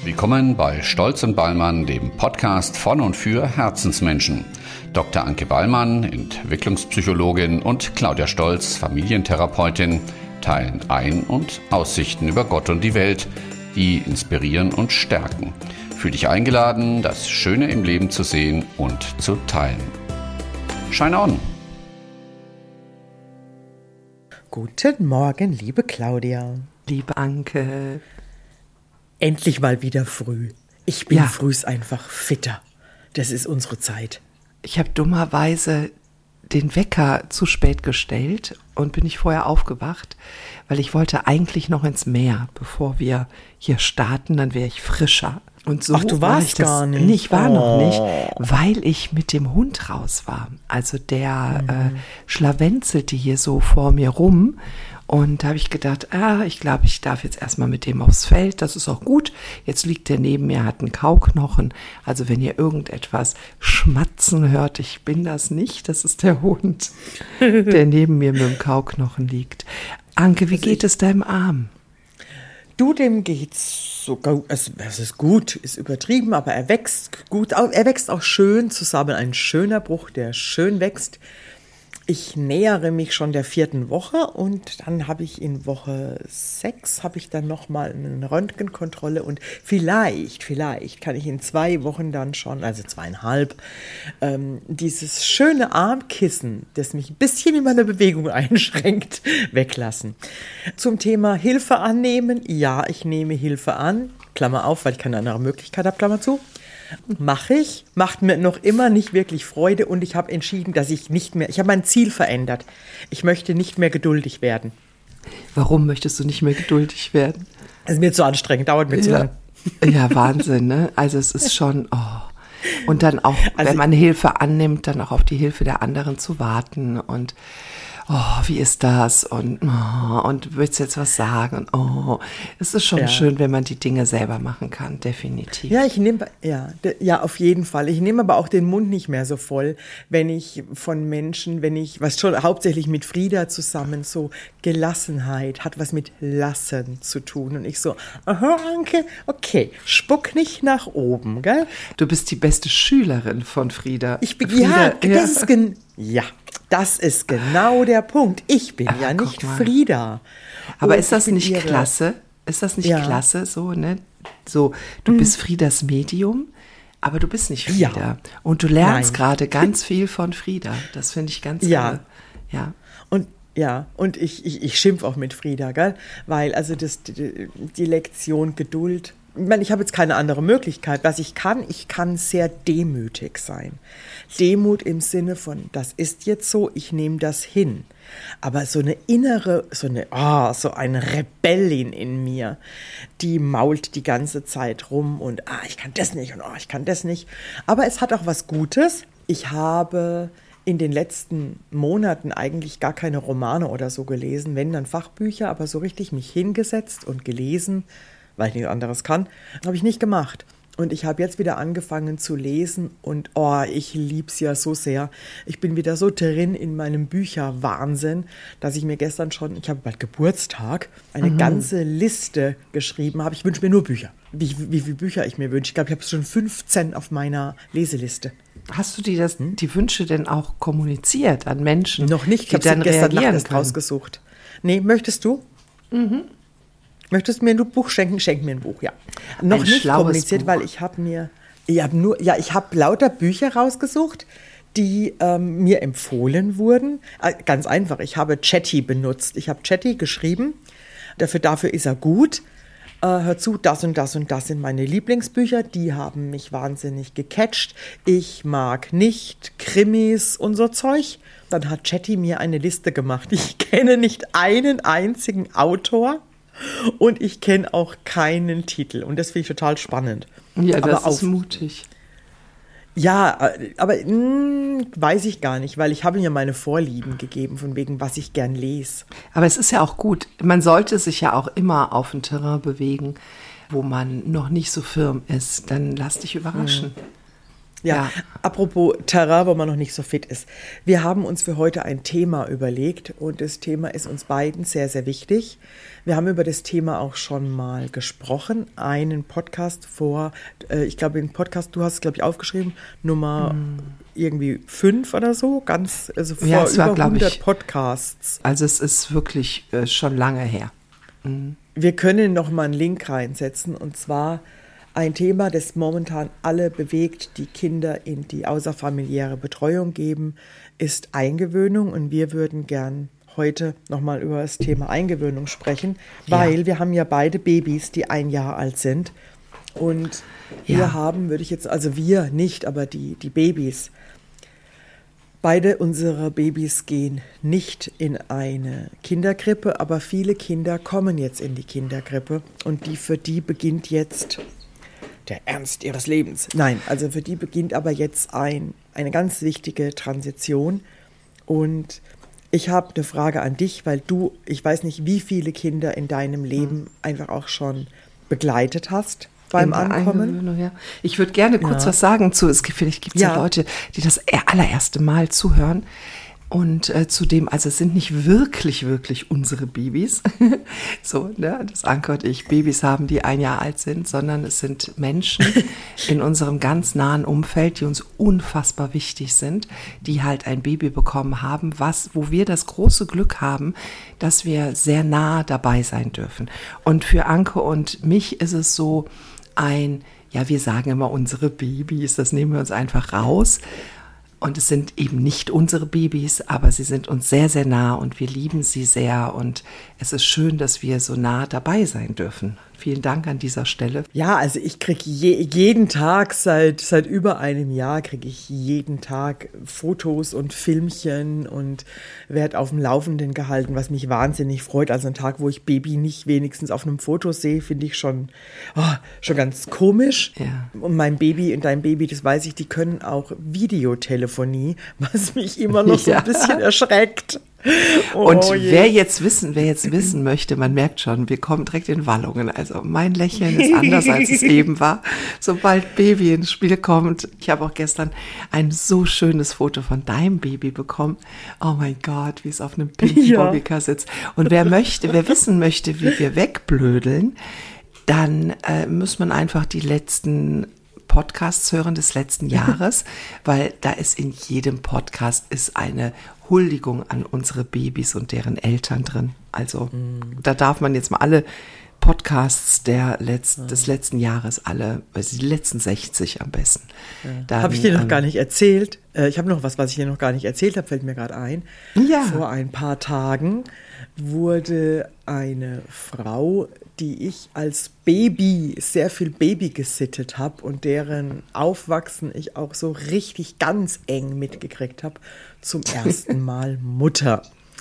Willkommen bei Stolz und Ballmann, dem Podcast von und für Herzensmenschen. Dr. Anke Ballmann, Entwicklungspsychologin, und Claudia Stolz, Familientherapeutin, teilen Ein- und Aussichten über Gott und die Welt, die inspirieren und stärken. Fühl dich eingeladen, das Schöne im Leben zu sehen und zu teilen. Shine on! Guten Morgen, liebe Claudia. Liebe Anke. Endlich mal wieder früh. Ich bin frühs einfach fitter. Das ist unsere Zeit. Ich habe dummerweise den Wecker zu spät gestellt und bin nicht vorher aufgewacht, weil ich wollte eigentlich noch ins Meer, bevor wir hier starten, dann wäre ich frischer. Und so. Ach, du warst gar nicht. Ich war noch nicht, weil ich mit dem Hund raus war. Also der schlawenzelte hier so vor mir rum. Und da habe ich gedacht, ich glaube, ich darf jetzt erstmal mit dem aufs Feld. Das ist auch gut. Jetzt liegt der neben mir, hat einen Kauknochen. Also wenn ihr irgendetwas schmatzen hört, ich bin das nicht. Das ist der Hund, der neben mir mit dem Kauknochen liegt. Anke, wie geht es deinem Arm? Du, dem geht's so gut. Es ist gut, ist übertrieben, aber er wächst gut. Er wächst auch schön zusammen. Ein schöner Bruch, der schön wächst. Ich nähere mich schon der 4. Woche und dann habe ich in Woche 6 habe ich dann nochmal eine Röntgenkontrolle und vielleicht kann ich in 2 Wochen dann schon, also 2,5, dieses schöne Armkissen, das mich ein bisschen in meiner Bewegung einschränkt, weglassen. Zum Thema Hilfe annehmen. Ja, ich nehme Hilfe an, Klammer auf, weil ich keine andere Möglichkeit habe, Klammer zu. Macht mir noch immer nicht wirklich Freude und ich habe entschieden, dass ich habe mein Ziel verändert. Ich möchte nicht mehr geduldig werden. Warum möchtest du nicht mehr geduldig werden? Es ist mir zu anstrengend, dauert mir zu lang. Ja, Wahnsinn, ne? Also es ist schon, Und dann auch, wenn man Hilfe annimmt, dann auch auf die Hilfe der anderen zu warten und wie ist das? Und willst du jetzt was sagen? Und es ist schon schön, wenn man die Dinge selber machen kann, definitiv. Ja, auf jeden Fall. Ich nehme aber auch den Mund nicht mehr so voll, wenn ich was schon hauptsächlich mit Frieda zusammen, so Gelassenheit hat was mit Lassen zu tun. Und ich so, Anke, okay, spuck nicht nach oben, gell? Du bist die beste Schülerin von Frieda. Das ist genau der Punkt. Ich bin ja nicht Frieda. Aber ist das nicht klasse? Ist das nicht klasse, so, ne? So, du bist Friedas Medium, aber du bist nicht Frieda. Ja. Und du lernst gerade ganz viel von Frieda. Das finde ich ganz toll. Ja. Und ich schimpfe auch mit Frieda, gell? Weil also die Lektion Geduld, ich habe jetzt keine andere Möglichkeit. Was ich kann sehr demütig sein. Demut im Sinne von, das ist jetzt so, ich nehme das hin. Aber so eine innere, so eine Rebellin in mir, die mault die ganze Zeit rum und ich kann das nicht und ich kann das nicht. Aber es hat auch was Gutes. Ich habe in den letzten Monaten eigentlich gar keine Romane oder so gelesen, wenn dann Fachbücher, aber so richtig mich hingesetzt und gelesen, weil ich nichts anderes kann, habe ich nicht gemacht. Und ich habe jetzt wieder angefangen zu lesen und ich lieb's ja so sehr. Ich bin wieder so drin in meinem Bücherwahnsinn, dass ich mir gestern schon, ich habe bald Geburtstag, eine ganze Liste geschrieben habe. Ich wünsche mir nur Bücher. Wie viele Bücher ich mir wünsche. Ich glaube, ich habe schon 15 auf meiner Leseliste. Hast du dir die Wünsche denn auch kommuniziert an Menschen? Noch nicht, ich habe sie gestern Nacht erst rausgesucht. Nee, möchtest du? Möchtest du mir ein Buch schenken? Schenk mir ein Buch, ja. Noch nicht kommuniziert, Buch. Weil ich habe lauter Bücher rausgesucht, die mir empfohlen wurden. Ganz einfach, ich habe Chatty benutzt. Ich habe Chatty geschrieben, dafür ist er gut. Hör zu, das und das und das sind meine Lieblingsbücher, die haben mich wahnsinnig gecatcht. Ich mag nicht Krimis und so Zeug. Dann hat Chatty mir eine Liste gemacht. Ich kenne nicht einen einzigen Autor. Und ich kenne auch keinen Titel. Und das finde ich total spannend. Ja, das ist mutig. Ja, aber weiß ich gar nicht, weil ich habe mir meine Vorlieben gegeben, von wegen, was ich gern lese. Aber es ist ja auch gut. Man sollte sich ja auch immer auf ein Terrain bewegen, wo man noch nicht so firm ist. Dann lass dich überraschen. Ja, apropos Terrain, wo man noch nicht so fit ist. Wir haben uns für heute ein Thema überlegt und das Thema ist uns beiden sehr, sehr wichtig. Wir haben über das Thema auch schon mal gesprochen, einen Podcast ich glaube, den Podcast, du hast es, glaube ich, aufgeschrieben, Nummer irgendwie 5 oder so, also vor über 100 Podcasts. Also es ist wirklich schon lange her. Wir können noch mal einen Link reinsetzen und zwar ein Thema, das momentan alle bewegt, die Kinder in die außerfamiliäre Betreuung geben, ist Eingewöhnung. Und wir würden gern heute nochmal über das Thema Eingewöhnung sprechen, weil wir haben ja beide Babys, die 1 Jahr alt sind. Und wir haben, wir nicht, aber die Babys. Beide unsere Babys gehen nicht in eine Kinderkrippe, aber viele Kinder kommen jetzt in die Kinderkrippe. Und für die beginnt jetzt der Ernst ihres Lebens. Nein, also für die beginnt aber jetzt eine ganz wichtige Transition. Und ich habe eine Frage an dich, weil ich weiß nicht, wie viele Kinder in deinem Leben einfach auch schon begleitet hast beim Ankommen. Ja. Ich würde gerne kurz was sagen zu, vielleicht gibt es ja Leute, die das allererste Mal zuhören. Und zudem, also es sind nicht wirklich unsere Babys, so, ne, dass Anke und ich Babys haben, die 1 Jahr alt sind, sondern es sind Menschen in unserem ganz nahen Umfeld, die uns unfassbar wichtig sind, die halt ein Baby bekommen haben, wo wir das große Glück haben, dass wir sehr nah dabei sein dürfen. Und für Anke und mich ist es so wir sagen immer unsere Babys, das nehmen wir uns einfach raus. Und es sind eben nicht unsere Babys, aber sie sind uns sehr, sehr nah und wir lieben sie sehr. Und es ist schön, dass wir so nah dabei sein dürfen. Vielen Dank an dieser Stelle. Ja, also ich kriege jeden Tag, seit über einem Jahr, kriege ich jeden Tag Fotos und Filmchen und werde auf dem Laufenden gehalten, was mich wahnsinnig freut. Also ein Tag, wo ich Baby nicht wenigstens auf einem Foto sehe, finde ich schon ganz komisch. Ja. Und mein Baby und dein Baby, das weiß ich, die können auch Videotelefonie, was mich immer noch so ein bisschen erschreckt. Und wer jetzt wissen möchte, man merkt schon, wir kommen direkt in Wallungen. Also mein Lächeln ist anders, als es eben war. Sobald Baby ins Spiel kommt. Ich habe auch gestern ein so schönes Foto von deinem Baby bekommen. Oh mein Gott, wie es auf einem pinken Bobbycar sitzt. Und wer wissen möchte, wie wir wegblödeln, dann muss man einfach die letzten Podcasts hören des letzten Jahres, weil da ist in jedem Podcast eine Huldigung an unsere Babys und deren Eltern drin. Also da darf man jetzt mal alle Podcasts des letzten Jahres, die letzten 60 am besten. Habe ich dir noch gar nicht erzählt. Ich habe noch was ich dir noch gar nicht erzählt habe, fällt mir gerade ein. Ja. Vor ein paar Tagen wurde eine Frau, die ich als Baby sehr viel Baby gesittet habe und deren Aufwachsen ich auch so richtig ganz eng mitgekriegt habe, zum ersten Mal Mutter.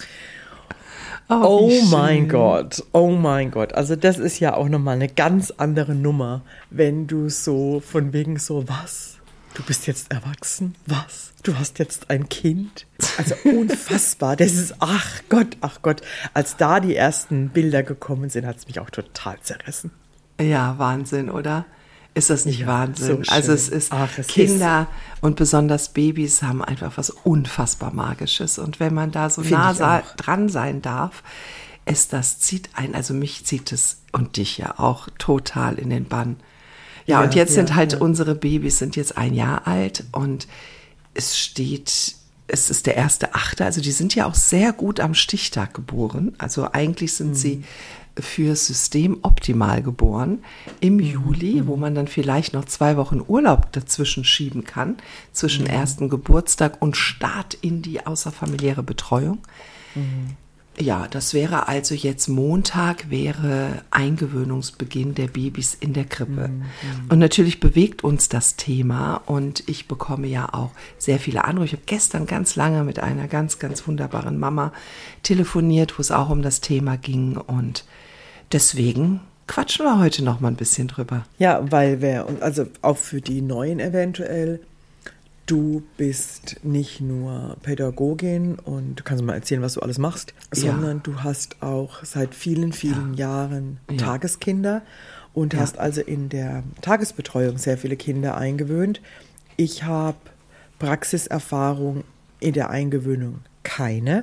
Oh mein Gott. Also das ist ja auch nochmal eine ganz andere Nummer, wenn du so von wegen so, was? Du bist jetzt erwachsen? Was? Du hast jetzt ein Kind? Also unfassbar. Das ist, ach Gott. Als da die ersten Bilder gekommen sind, hat es mich auch total zerrissen. Ja, Wahnsinn, oder? Ist das nicht Wahnsinn? So also es ist, Kinder und besonders Babys haben einfach was unfassbar Magisches. Und wenn man da so nah dran sein darf, zieht einen, also mich zieht es und dich ja auch total in den Bann. Ja, und jetzt sind unsere Babys sind jetzt 1 Jahr alt und es ist der 1.8., also die sind ja auch sehr gut am Stichtag geboren. Also eigentlich sind sie fürs System optimal geboren im Juli, wo man dann vielleicht noch 2 Wochen Urlaub dazwischen schieben kann, zwischen ersten Geburtstag und Start in die außerfamiliäre Betreuung. Ja, das wäre also jetzt Montag, wäre Eingewöhnungsbeginn der Babys in der Krippe. Und natürlich bewegt uns das Thema und ich bekomme ja auch sehr viele Anrufe. Ich habe gestern ganz lange mit einer ganz, ganz wunderbaren Mama telefoniert, wo es auch um das Thema ging und deswegen quatschen wir heute noch mal ein bisschen drüber. Ja, weil also auch für die Neuen eventuell, du bist nicht nur Pädagogin und du kannst mal erzählen, was du alles machst, sondern du hast auch seit vielen, vielen Jahren Tageskinder und hast also in der Tagesbetreuung sehr viele Kinder eingewöhnt. Ich habe Praxiserfahrung in der Eingewöhnung keine.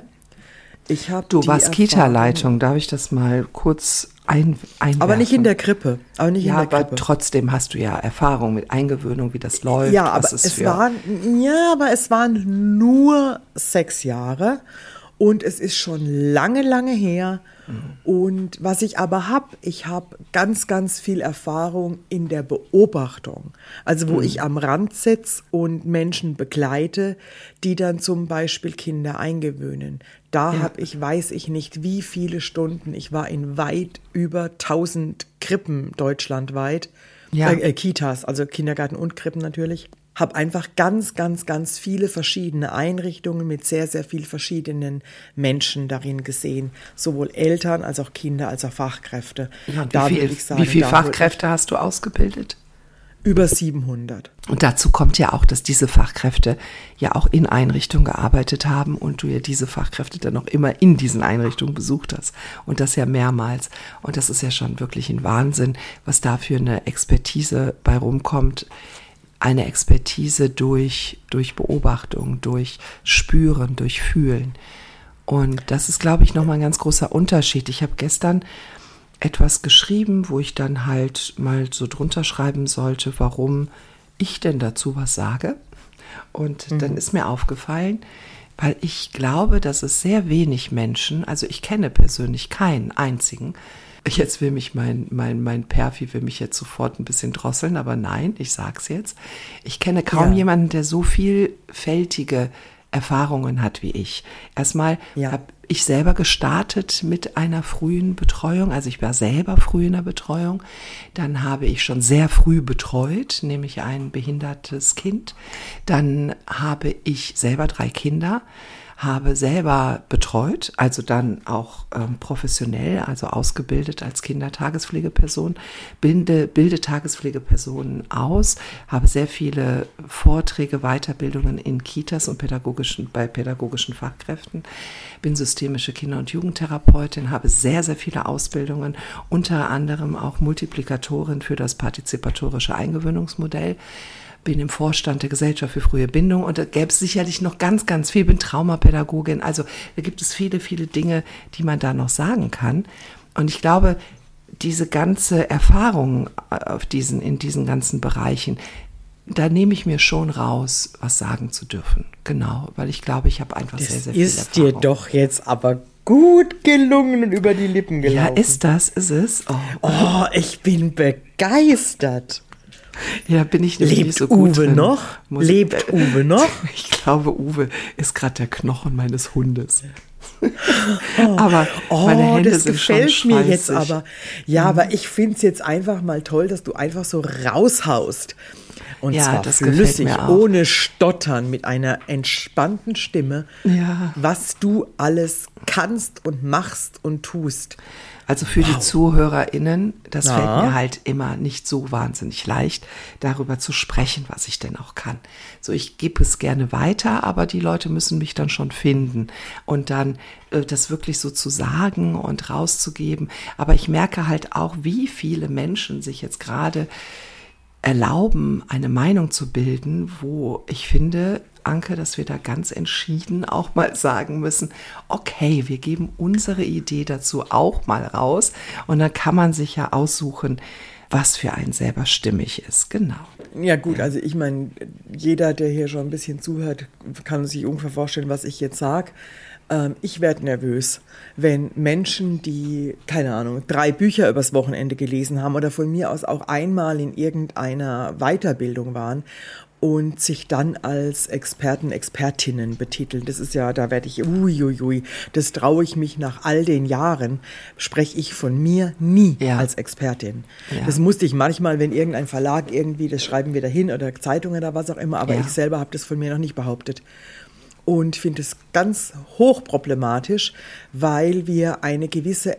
Du warst Kita-Leitung, darf ich das mal kurz einwerfen? Aber nicht in der Krippe. Aber trotzdem hast du ja Erfahrung mit Eingewöhnung, wie das läuft. Ja, aber es waren nur 6 Jahre und es ist schon lange, lange her. Und was ich aber habe, ich habe ganz, ganz viel Erfahrung in der Beobachtung. Also wo ich am Rand sitze und Menschen begleite, die dann zum Beispiel Kinder eingewöhnen. Da habe ich, weiß ich nicht, wie viele Stunden. Ich war in weit über 1000 Krippen deutschlandweit. Kitas, also Kindergarten und Krippen natürlich. Habe einfach ganz, ganz, ganz viele verschiedene Einrichtungen mit sehr, sehr vielen verschiedenen Menschen darin gesehen. Sowohl Eltern als auch Kinder als auch Fachkräfte. Ja, und wie viele Fachkräfte hast du ausgebildet? Über 700. Und dazu kommt ja auch, dass diese Fachkräfte ja auch in Einrichtungen gearbeitet haben und du ja diese Fachkräfte dann auch immer in diesen Einrichtungen besucht hast. Und das ja mehrmals. Und das ist ja schon wirklich ein Wahnsinn, was da für eine Expertise bei rumkommt. Eine Expertise durch Beobachtung, durch Spüren, durch Fühlen. Und das ist, glaube ich, nochmal ein ganz großer Unterschied. Ich habe gestern etwas geschrieben, wo ich dann halt mal so drunter schreiben sollte, warum ich denn dazu was sage. Und dann ist mir aufgefallen, weil ich glaube, dass es sehr wenig Menschen, also ich kenne persönlich keinen einzigen, jetzt will mich mein Perfi will mich jetzt sofort ein bisschen drosseln, aber nein, ich sag's jetzt. Ich kenne kaum jemanden, der so vielfältige Erfahrungen hat wie ich. Erstmal habe ich selber gestartet mit einer frühen Betreuung, also ich war selber früh in der Betreuung. Dann habe ich schon sehr früh betreut, nämlich ein behindertes Kind. Dann habe ich selber 3 Kinder, habe selber betreut, also dann auch professionell, also ausgebildet als Kindertagespflegeperson, bilde Tagespflegepersonen aus, habe sehr viele Vorträge, Weiterbildungen in Kitas und bei pädagogischen Fachkräften, bin systemische Kinder- und Jugendtherapeutin, habe sehr, sehr viele Ausbildungen, unter anderem auch Multiplikatorin für das partizipatorische Eingewöhnungsmodell, bin im Vorstand der Gesellschaft für frühe Bindung und da gäbe es sicherlich noch ganz, ganz viel, bin Traumapädagogin, also da gibt es viele, viele Dinge, die man da noch sagen kann. Und ich glaube, diese ganze Erfahrung in diesen ganzen Bereichen, da nehme ich mir schon raus, was sagen zu dürfen. Genau, weil ich glaube, ich habe einfach sehr, sehr viel Erfahrung. Das ist dir doch jetzt aber gut gelungen und über die Lippen gelaufen. Ja, ist es. Oh, ich bin begeistert. Ja, bin ich Lebt nicht so gut Uwe drin. noch? Lebt Uwe noch? Ich glaube, Uwe ist gerade der Knochen meines Hundes. Aber meine Hände das sind gefällt schon mir schweißig. jetzt aber. Ja, aber ich finde es jetzt einfach mal toll, dass du einfach so raushaust. Und Ja, zwar das gefällt flüssig, mir auch. ohne Stottern, mit einer entspannten Stimme, was du alles kannst und machst und tust. Also für die ZuhörerInnen, das fällt mir halt immer nicht so wahnsinnig leicht, darüber zu sprechen, was ich denn auch kann. So, ich gebe es gerne weiter, aber die Leute müssen mich dann schon finden und dann das wirklich so zu sagen und rauszugeben. Aber ich merke halt auch, wie viele Menschen sich jetzt gerade erlauben, eine Meinung zu bilden, wo ich finde, Anke, dass wir da ganz entschieden auch mal sagen müssen, okay, wir geben unsere Idee dazu auch mal raus und dann kann man sich ja aussuchen, was für einen selber stimmig ist. Genau. Ja gut, also ich meine, jeder, der hier schon ein bisschen zuhört, kann sich ungefähr vorstellen, was ich jetzt sage. Ich werde nervös, wenn Menschen, die, keine Ahnung, 3 Bücher übers Wochenende gelesen haben oder von mir aus auch einmal in irgendeiner Weiterbildung waren und sich dann als Experten, Expertinnen betiteln. Das ist ja, da werde ich, das traue ich mich nach all den Jahren, spreche ich von mir nie als Expertin. Ja. Das musste ich manchmal, wenn irgendein Verlag irgendwie, das schreiben wir dahin oder Zeitungen oder was auch immer, aber ich selber habe das von mir noch nicht behauptet. Und finde es ganz hochproblematisch, weil wir eine gewisse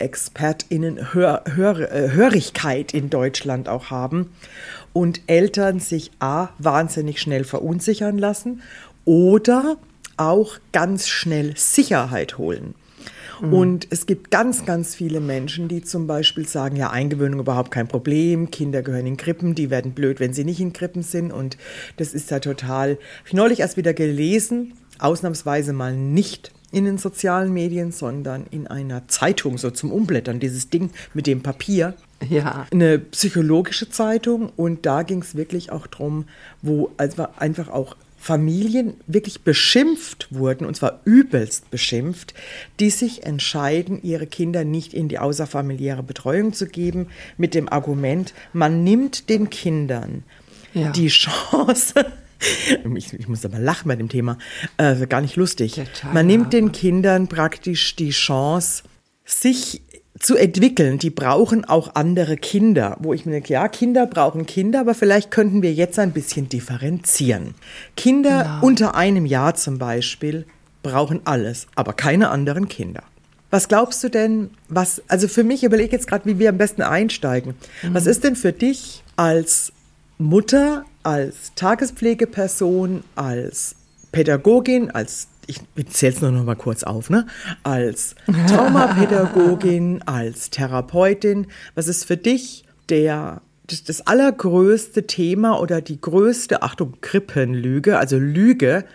ExpertInnen-Hörigkeit in Deutschland auch haben und Eltern sich wahnsinnig schnell verunsichern lassen oder auch ganz schnell Sicherheit holen. Und es gibt ganz, ganz viele Menschen, die zum Beispiel sagen, ja, Eingewöhnung überhaupt kein Problem, Kinder gehören in Krippen, die werden blöd, wenn sie nicht in Krippen sind. Und das ist ja total, habe ich neulich erst wieder gelesen, ausnahmsweise mal nicht in den sozialen Medien, sondern in einer Zeitung, so zum Umblättern, dieses Ding mit dem Papier. Ja. Eine psychologische Zeitung, und da ging es wirklich auch drum, wo also einfach auch Familien wirklich beschimpft wurden, und zwar übelst beschimpft, die sich entscheiden, ihre Kinder nicht in die außerfamiliäre Betreuung zu geben, mit dem Argument, man nimmt den Kindern die Chance, ich muss aber lachen bei dem Thema, gar nicht lustig, man nimmt den Kindern praktisch die Chance, sich zu entwickeln. Die brauchen auch andere Kinder, wo ich mir denke, ja, Kinder brauchen Kinder, aber vielleicht könnten wir jetzt ein bisschen differenzieren. Kinder unter einem Jahr zum Beispiel brauchen alles, aber keine anderen Kinder. Was glaubst du denn, also für mich, überlege jetzt gerade, wie wir am besten einsteigen. Was ist denn für dich als Mutter, als Tagespflegeperson, als Pädagogin, ich zähle es nur noch mal kurz auf, ne? Als Traumapädagogin, als Therapeutin, was ist für dich das allergrößte Thema oder die größte, Achtung, Krippenlüge, also Lüge,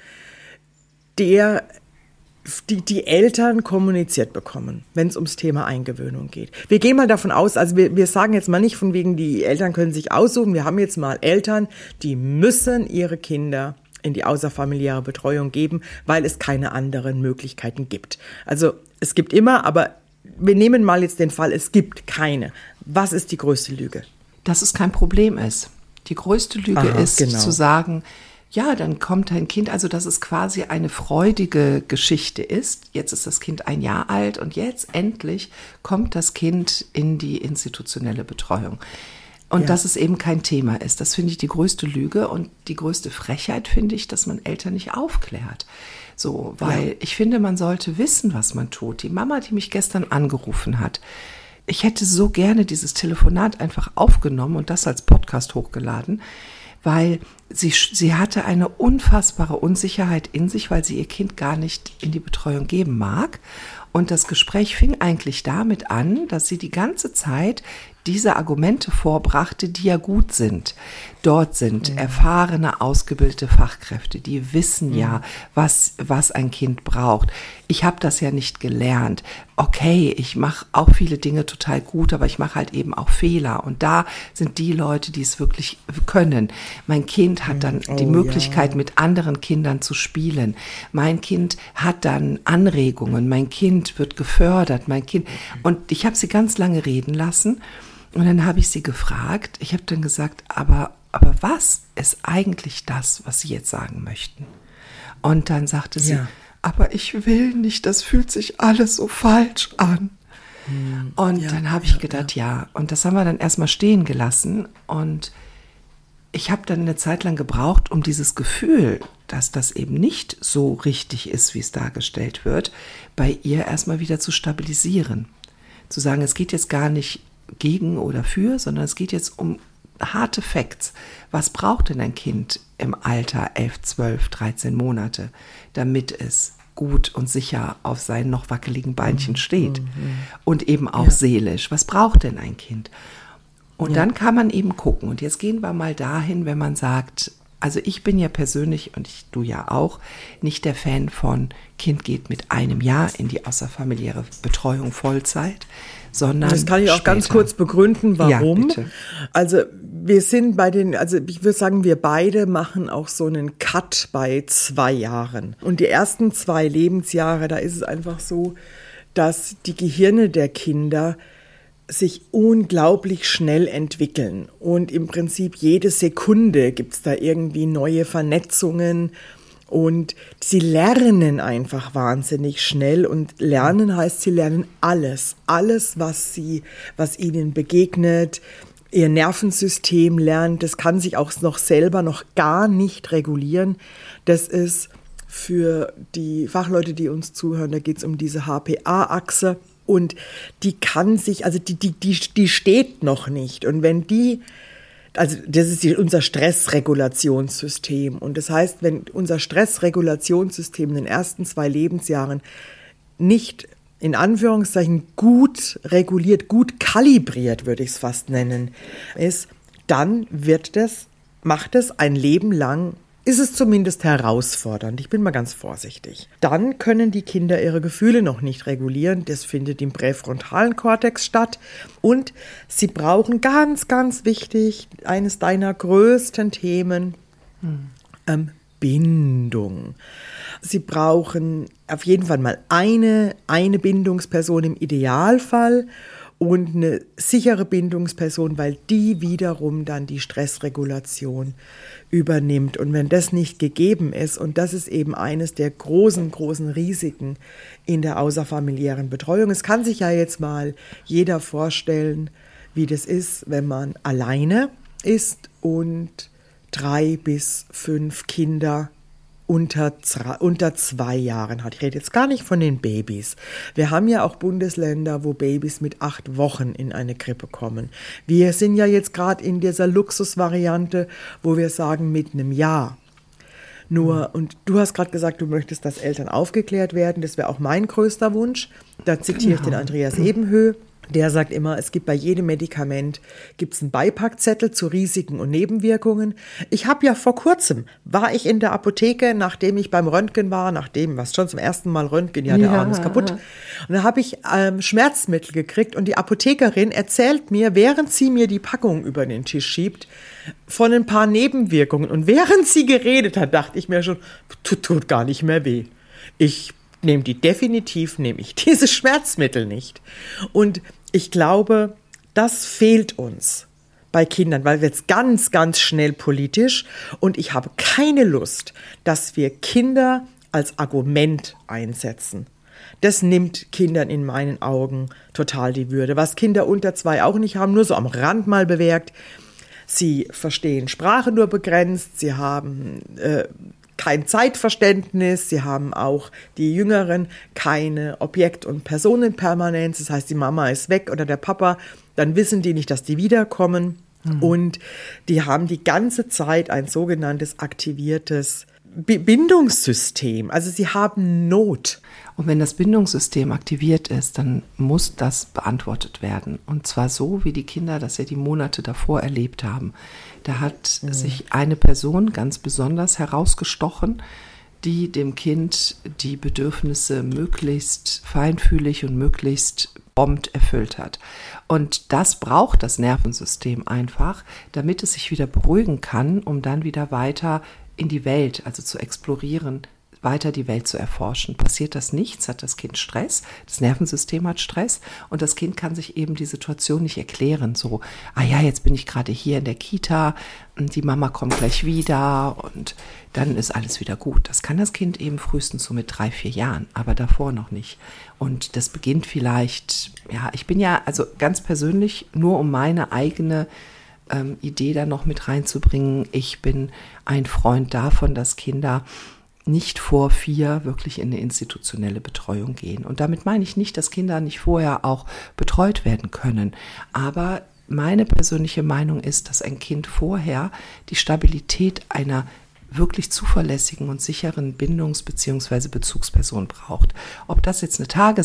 die Eltern kommuniziert bekommen, wenn es ums Thema Eingewöhnung geht? Wir gehen mal davon aus, also wir sagen jetzt mal nicht von wegen, die Eltern können sich aussuchen, wir haben jetzt mal Eltern, die müssen ihre Kinder in die außerfamiliäre Betreuung geben, weil es keine anderen Möglichkeiten gibt. Also es gibt immer, aber wir nehmen mal jetzt den Fall, es gibt keine. Was ist die größte Lüge? Dass es kein Problem ist. Die größte Lüge ist zu sagen, ja, dann kommt ein Kind, also dass es quasi eine freudige Geschichte ist. Jetzt ist das Kind 1 Jahr alt und jetzt endlich kommt das Kind in die institutionelle Betreuung. Und dass es eben kein Thema ist, das finde ich die größte Lüge, und die größte Frechheit finde ich, dass man Eltern nicht aufklärt. So, weil ich finde, man sollte wissen, was man tut. Die Mama, die mich gestern angerufen hat, ich hätte so gerne dieses Telefonat einfach aufgenommen und das als Podcast hochgeladen, weil sie hatte eine unfassbare Unsicherheit in sich, weil sie ihr Kind gar nicht in die Betreuung geben mag. Und das Gespräch fing eigentlich damit an, dass sie die ganze Zeit diese Argumente vorbrachte, die ja gut sind. Dort sind erfahrene, ausgebildete Fachkräfte, die wissen ja, was ein Kind braucht. Ich habe das ja nicht gelernt. Okay, ich mache auch viele Dinge total gut, aber ich mache halt eben auch Fehler. Und da sind die Leute, die es wirklich können. Mein Kind hat dann die Möglichkeit, mit anderen Kindern zu spielen. Mein Kind hat dann Anregungen. Mein Kind wird gefördert. Und ich habe sie ganz lange reden lassen. Und dann habe ich sie gefragt, ich habe dann gesagt, aber was ist eigentlich das, was Sie jetzt sagen möchten? Und dann sagte sie, aber ich will nicht, das fühlt sich alles so falsch an. Und dann habe ich gedacht, und das haben wir dann erstmal stehen gelassen. Und ich habe dann eine Zeit lang gebraucht, um dieses Gefühl, dass das eben nicht so richtig ist, wie es dargestellt wird, bei ihr erstmal wieder zu stabilisieren. Zu sagen, es geht jetzt gar nicht gegen oder für, sondern es geht jetzt um harte Facts. Was braucht denn ein Kind im Alter 11, 12, 13 Monate, damit es gut und sicher auf seinen noch wackeligen Beinchen steht? Und eben auch seelisch. Was braucht denn ein Kind? Und dann kann man eben gucken. Und jetzt gehen wir mal dahin, wenn man sagt, also ich bin ja persönlich, und du ja auch, nicht der Fan von Kind geht mit 1 Jahr in die außerfamiliäre Betreuung Vollzeit, sondern das kann ich auch später. Ganz kurz begründen, warum. Ja, bitte. Also wir sind ich würde sagen, wir beide machen auch so einen Cut bei 2 Jahren. Und die ersten 2 Lebensjahre, da ist es einfach so, dass die Gehirne der Kinder sich unglaublich schnell entwickeln. Und im Prinzip jede Sekunde gibt es da irgendwie neue Vernetzungen. Und sie lernen einfach wahnsinnig schnell, und lernen heißt, sie lernen alles, was ihnen begegnet. Ihr Nervensystem lernt, das kann sich auch noch selber noch gar nicht regulieren. Das ist für die Fachleute, die uns zuhören, da geht es um diese HPA-Achse, und die kann sich, also die steht noch nicht. Und wenn also das ist unser Stressregulationssystem. Und das heißt, wenn unser Stressregulationssystem in den ersten 2 Lebensjahren nicht in Anführungszeichen gut reguliert, gut kalibriert, würde ich es fast nennen, ist, dann macht es ein Leben lang, ist es zumindest herausfordernd. Ich bin mal ganz vorsichtig. Dann können die Kinder ihre Gefühle noch nicht regulieren. Das findet im präfrontalen Kortex statt. Und sie brauchen ganz, ganz wichtig, eines deiner größten Themen, Bindung. Sie brauchen auf jeden Fall mal eine Bindungsperson im Idealfall und eine sichere Bindungsperson, weil die wiederum dann die Stressregulation übernimmt. Und wenn das nicht gegeben ist, und das ist eben eines der großen, großen Risiken in der außerfamiliären Betreuung. Es kann sich ja jetzt mal jeder vorstellen, wie das ist, wenn man alleine ist und 3 bis 5 Kinder unter 2 Jahren hat. Ich rede jetzt gar nicht von den Babys. Wir haben ja auch Bundesländer, wo Babys mit 8 Wochen in eine Krippe kommen. Wir sind ja jetzt gerade in dieser Luxusvariante, wo wir sagen mit einem Jahr. Nur, und du hast gerade gesagt, du möchtest, dass Eltern aufgeklärt werden. Das wäre auch mein größter Wunsch. Da zitiere ich den Andreas Ebenhö. Der sagt immer, es gibt bei jedem Medikament gibt's einen Beipackzettel zu Risiken und Nebenwirkungen. Ich habe ja vor kurzem, war ich in der Apotheke, nachdem ich beim Röntgen war, was schon zum ersten Mal Röntgen, der Arm ist kaputt. Und da habe ich Schmerzmittel gekriegt und die Apothekerin erzählt mir, während sie mir die Packung über den Tisch schiebt, von ein paar Nebenwirkungen. Und während sie geredet hat, dachte ich mir schon, tut gar nicht mehr weh. Nehme ich diese Schmerzmittel nicht. Und ich glaube, das fehlt uns bei Kindern, weil wir jetzt ganz, ganz schnell politisch und ich habe keine Lust, dass wir Kinder als Argument einsetzen. Das nimmt Kindern in meinen Augen total die Würde. Was Kinder unter 2 auch nicht haben, nur so am Rand mal bemerkt. Sie verstehen Sprache nur begrenzt, sie haben kein Zeitverständnis, sie haben auch, die Jüngeren, keine Objekt- und Personenpermanenz, das heißt, die Mama ist weg oder der Papa, dann wissen die nicht, dass die wiederkommen und die haben die ganze Zeit ein sogenanntes aktiviertes Bindungssystem, also sie haben Not. Und wenn das Bindungssystem aktiviert ist, dann muss das beantwortet werden. Und zwar so, wie die Kinder das ja die Monate davor erlebt haben. Da hat sich eine Person ganz besonders herausgestochen, die dem Kind die Bedürfnisse möglichst feinfühlig und möglichst prompt erfüllt hat. Und das braucht das Nervensystem einfach, damit es sich wieder beruhigen kann, um dann wieder weiter in die Welt, also zu explorieren, weiter die Welt zu erforschen. Passiert das nichts, hat das Kind Stress, das Nervensystem hat Stress und das Kind kann sich eben die Situation nicht erklären. So, jetzt bin ich gerade hier in der Kita und die Mama kommt gleich wieder und dann ist alles wieder gut. Das kann das Kind eben frühestens so mit 3, 4 Jahren, aber davor noch nicht. Und das beginnt vielleicht, ich bin ja also ganz persönlich nur um meine eigene Idee da noch mit reinzubringen. Ich bin ein Freund davon, dass Kinder nicht vor 4 wirklich in eine institutionelle Betreuung gehen. Und damit meine ich nicht, dass Kinder nicht vorher auch betreut werden können. Aber meine persönliche Meinung ist, dass ein Kind vorher die Stabilität einer wirklich zuverlässigen und sicheren Bindungs- bzw. Bezugsperson braucht. Ob das jetzt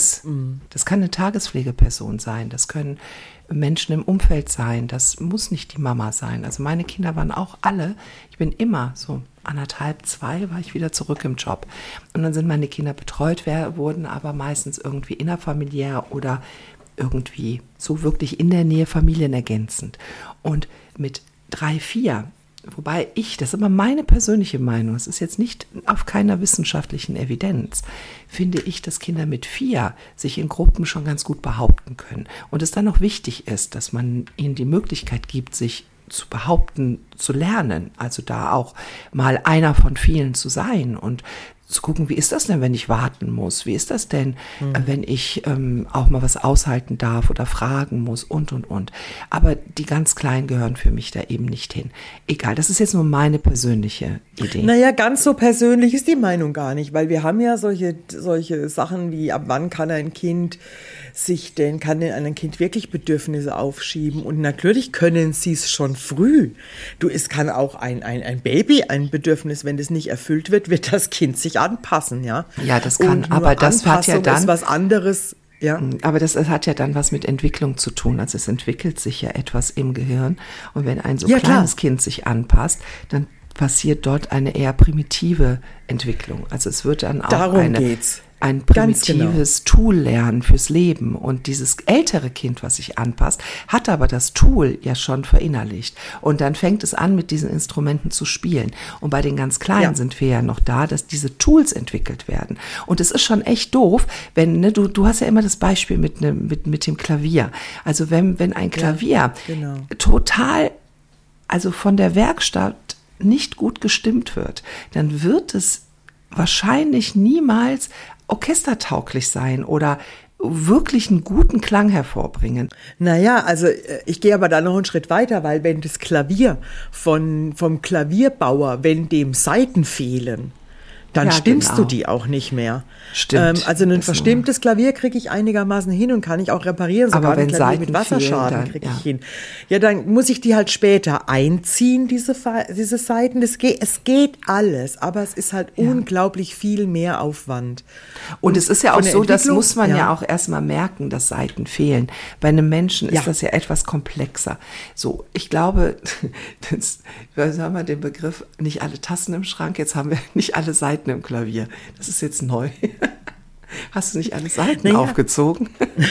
das kann eine Tagespflegeperson sein, das können Menschen im Umfeld sein, das muss nicht die Mama sein. Also meine Kinder waren auch alle, ich bin immer so 1,5, 2 war ich wieder zurück im Job. Und dann sind meine Kinder betreut, wurden aber meistens irgendwie innerfamiliär oder irgendwie so wirklich in der Nähe familienergänzend. Und mit 3, 4, wobei das ist immer meine persönliche Meinung, es ist jetzt nicht auf keiner wissenschaftlichen Evidenz, finde ich, dass Kinder mit 4 sich in Gruppen schon ganz gut behaupten können. Und es dann auch wichtig ist, dass man ihnen die Möglichkeit gibt, sich zu behaupten, zu lernen, also da auch mal einer von vielen zu sein und zu gucken, wie ist das denn, wenn ich warten muss? Wie ist das denn, wenn ich auch mal was aushalten darf oder fragen muss und. Aber die ganz Kleinen gehören für mich da eben nicht hin. Egal, das ist jetzt nur meine persönliche Idee. Naja, ganz so persönlich ist die Meinung gar nicht, weil wir haben ja solche Sachen wie, ab wann kann ein Kind einem Kind wirklich Bedürfnisse aufschieben? Und natürlich können sie es schon früh. Es kann auch ein Baby ein Bedürfnis, wenn das nicht erfüllt wird das Kind sich anpassen, ja. Ja, das kann, aber das hat ja dann ist was anderes Ja. Aber das hat ja dann was mit Entwicklung zu tun. Also es entwickelt sich ja etwas im Gehirn. Und wenn ein so kleines Kind sich anpasst, dann passiert dort eine eher primitive Entwicklung. Also es wird dann auch ein primitives Tool lernen fürs Leben. Und dieses ältere Kind, was sich anpasst, hat aber das Tool ja schon verinnerlicht. Und dann fängt es an, mit diesen Instrumenten zu spielen. Und bei den ganz Kleinen sind wir ja noch da, dass diese Tools entwickelt werden. Und es ist schon echt doof, wenn, ne, du hast ja immer das Beispiel mit dem Klavier. Also wenn ein Klavier total, also von der Werkstatt nicht gut gestimmt wird, dann wird es wahrscheinlich niemals orchestertauglich sein oder wirklich einen guten Klang hervorbringen. Naja, also ich gehe aber da noch einen Schritt weiter, weil wenn das Klavier vom Klavierbauer, wenn dem Saiten fehlen, dann stimmst du die auch nicht mehr. Stimmt. Also ein verstimmtes Klavier kriege ich einigermaßen hin und kann ich auch reparieren. Sogar aber wenn ein Klavier Saiten mit Wasserschaden fehlen, kriege ich hin. Ja, dann muss ich die halt später einziehen, diese Saiten. Es geht alles, aber es ist halt unglaublich viel mehr Aufwand. Und es ist ja auch so, das muss man ja auch erstmal merken, dass Saiten fehlen. Bei einem Menschen ist das ja etwas komplexer. So, ich glaube, was haben wir den Begriff, nicht alle Tassen im Schrank, jetzt haben wir nicht alle Saiten im Klavier. Das ist jetzt neu. Hast du nicht alle Seiten aufgezogen?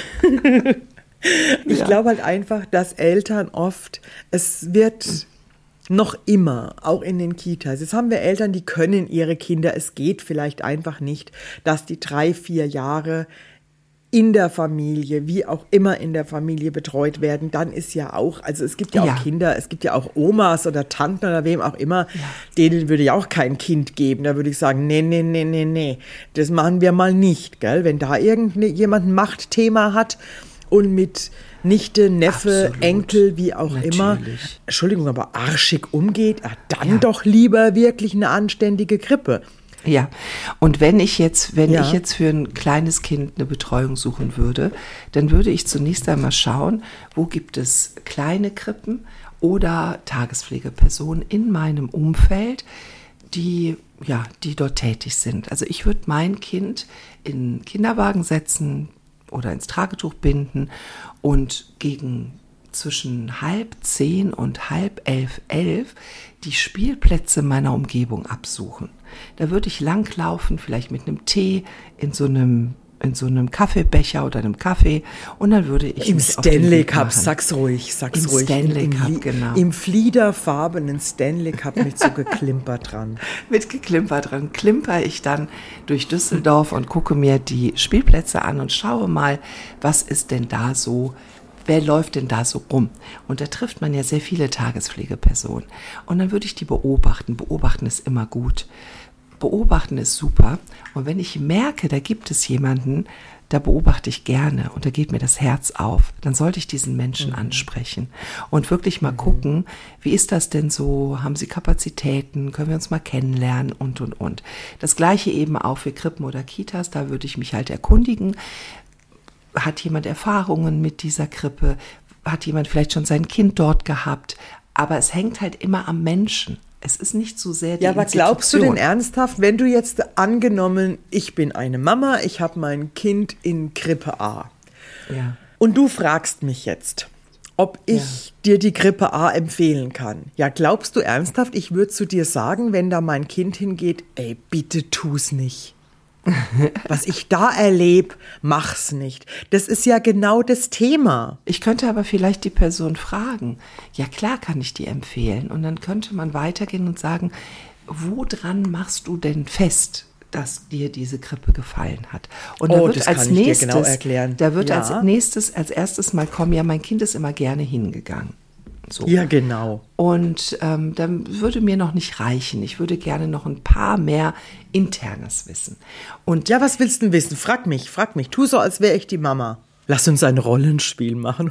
Ich glaube halt einfach, dass Eltern oft, es wird noch immer, auch in den Kitas, jetzt haben wir Eltern, die können ihre Kinder, es geht vielleicht einfach nicht, dass die 3-4 Jahre in der Familie, wie auch immer in der Familie betreut werden, dann ist ja auch, also es gibt ja auch Kinder, es gibt ja auch Omas oder Tanten oder wem auch immer, denen würde ich auch kein Kind geben. Da würde ich sagen, nee, das machen wir mal nicht, gell? Wenn da irgendjemand ein Machtthema hat und mit Nichte, Neffe, Enkel, wie auch immer, Entschuldigung, aber arschig umgeht, dann doch lieber wirklich eine anständige Krippe. Ja, und wenn ich jetzt für ein kleines Kind eine Betreuung suchen würde, dann würde ich zunächst einmal schauen, wo gibt es kleine Krippen oder Tagespflegepersonen in meinem Umfeld, die dort tätig sind. Also ich würde mein Kind in den Kinderwagen setzen oder ins Tragetuch binden und gegen zwischen 9:30 und 10:30 die Spielplätze meiner Umgebung absuchen. Da würde ich langlaufen, vielleicht mit einem Tee in so einem Kaffeebecher oder einem Kaffee und dann würde ich im Stanley Cup, sag's ruhig. Stanley Cup, genau. Im fliederfarbenen Stanley Cup mit so Geklimper dran. Mit Geklimper dran klimper ich dann durch Düsseldorf und gucke mir die Spielplätze an und schaue mal, was ist denn da so, wer läuft denn da so rum? Und da trifft man ja sehr viele Tagespflegepersonen. Und dann würde ich die beobachten. Beobachten ist immer gut. Beobachten ist super. Und wenn ich merke, da gibt es jemanden, da beobachte ich gerne und da geht mir das Herz auf, dann sollte ich diesen Menschen ansprechen und wirklich mal gucken, wie ist das denn so? Haben Sie Kapazitäten? Können wir uns mal kennenlernen? Und. Das Gleiche eben auch für Krippen oder Kitas. Da würde ich mich halt erkundigen. Hat jemand Erfahrungen mit dieser Krippe? Hat jemand vielleicht schon sein Kind dort gehabt? Aber es hängt halt immer am Menschen. Es ist nicht so sehr die aber glaubst du denn ernsthaft, wenn du jetzt angenommen, ich bin eine Mama, ich habe mein Kind in Krippe A und du fragst mich jetzt, ob ich dir die Krippe A empfehlen kann. Ja, glaubst du ernsthaft, ich würde zu dir sagen, wenn da mein Kind hingeht, ey, bitte tu's nicht. Was ich da erlebe, mach's nicht. Das ist ja genau das Thema. Ich könnte aber vielleicht die Person fragen. Ja, klar kann ich die empfehlen. Und dann könnte man weitergehen und sagen, woran machst du denn fest, dass dir diese Krippe gefallen hat? Und da wird als nächstes, genau erklären. Da wird als erstes mal kommen, ja, mein Kind ist immer gerne hingegangen. So. Ja, genau. Und dann würde mir noch nicht reichen. Ich würde gerne noch ein paar mehr Internes wissen. Und ja, was willst du denn wissen? Frag mich. Tu so, als wäre ich die Mama. Lass uns ein Rollenspiel machen.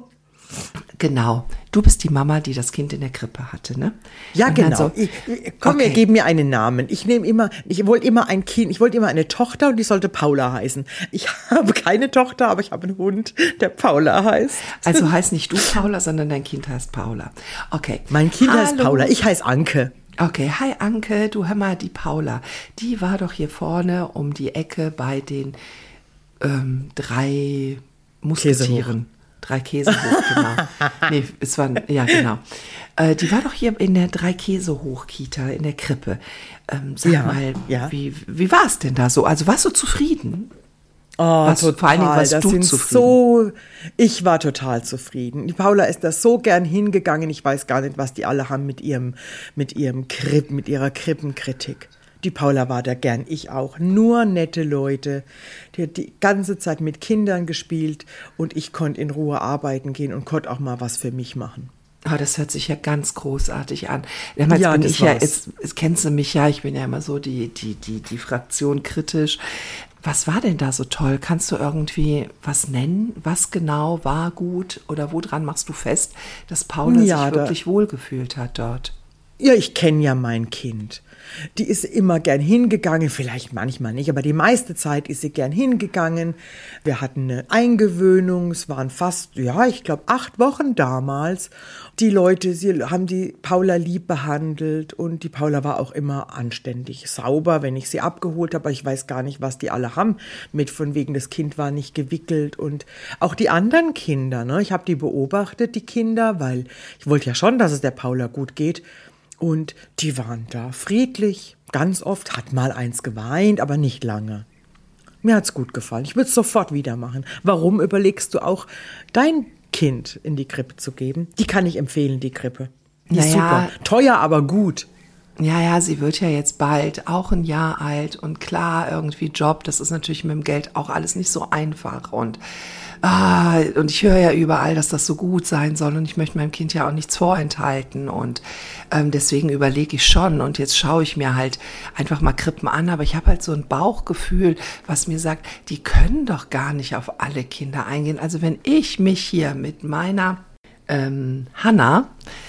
Genau. Du bist die Mama, die das Kind in der Krippe hatte, ne? Ja, genau. Wir geben mir einen Namen. Ich wollte immer ein Kind, ich wollte immer eine Tochter und die sollte Paula heißen. Ich habe keine Tochter, aber ich habe einen Hund, der Paula heißt. Also heißt nicht du Paula, sondern dein Kind heißt Paula. Okay. Mein Kind heißt Paula, ich heiße Anke. Okay, hi Anke, du hör mal, die Paula, die war doch hier vorne um die Ecke bei den 3 Musketieren. 3 Käse hoch, genau. Nee, es war, ja, genau. Die war doch hier in der 3 Käse hoch Kita, in der Krippe. Sag mal, wie war es denn da so? Also warst du zufrieden? Oh, total. Vor allen Dingen warst du zufrieden. Ich war total zufrieden. Die Paula ist da so gern hingegangen. Ich weiß gar nicht, was die alle haben mit ihrer Krippenkritik. Die Paula war da gern, ich auch. Nur nette Leute. Die hat die ganze Zeit mit Kindern gespielt und ich konnte in Ruhe arbeiten gehen und konnte auch mal was für mich machen. Oh, das hört sich ja ganz großartig an. Jetzt kennst du mich ja, ich bin ja immer so die Fraktion kritisch. Was war denn da so toll? Kannst du irgendwie was nennen? Was genau war gut oder woran machst du fest, dass Paula sich wirklich wohlgefühlt hat dort? Ja, ich kenne ja mein Kind. Die ist immer gern hingegangen, vielleicht manchmal nicht, aber die meiste Zeit ist sie gern hingegangen. Wir hatten eine Eingewöhnung, es waren fast, ich glaube 8 Wochen damals. Die Leute, sie haben die Paula lieb behandelt und die Paula war auch immer anständig, sauber, wenn ich sie abgeholt habe. Aber ich weiß gar nicht, was die alle haben mit von wegen, das Kind war nicht gewickelt und auch die anderen Kinder. Ne? Ich habe die beobachtet, die Kinder, weil ich wollte ja schon, dass es der Paula gut geht. Und die waren da friedlich, ganz oft, hat mal eins geweint, aber nicht lange. Mir hat's gut gefallen, ich würde es sofort wieder machen. Warum überlegst du auch, dein Kind in die Krippe zu geben? Die kann ich empfehlen, die Krippe. Die ist super, teuer, aber gut. Ja, sie wird ja jetzt bald auch 1 Jahr alt und klar, irgendwie Job, das ist natürlich mit dem Geld auch alles nicht so einfach und ich höre ja überall, dass das so gut sein soll und ich möchte meinem Kind ja auch nichts vorenthalten und deswegen überlege ich schon und jetzt schaue ich mir halt einfach mal Krippen an, aber ich habe halt so ein Bauchgefühl, was mir sagt, die können doch gar nicht auf alle Kinder eingehen. Also wenn ich mich hier mit meiner Hanna,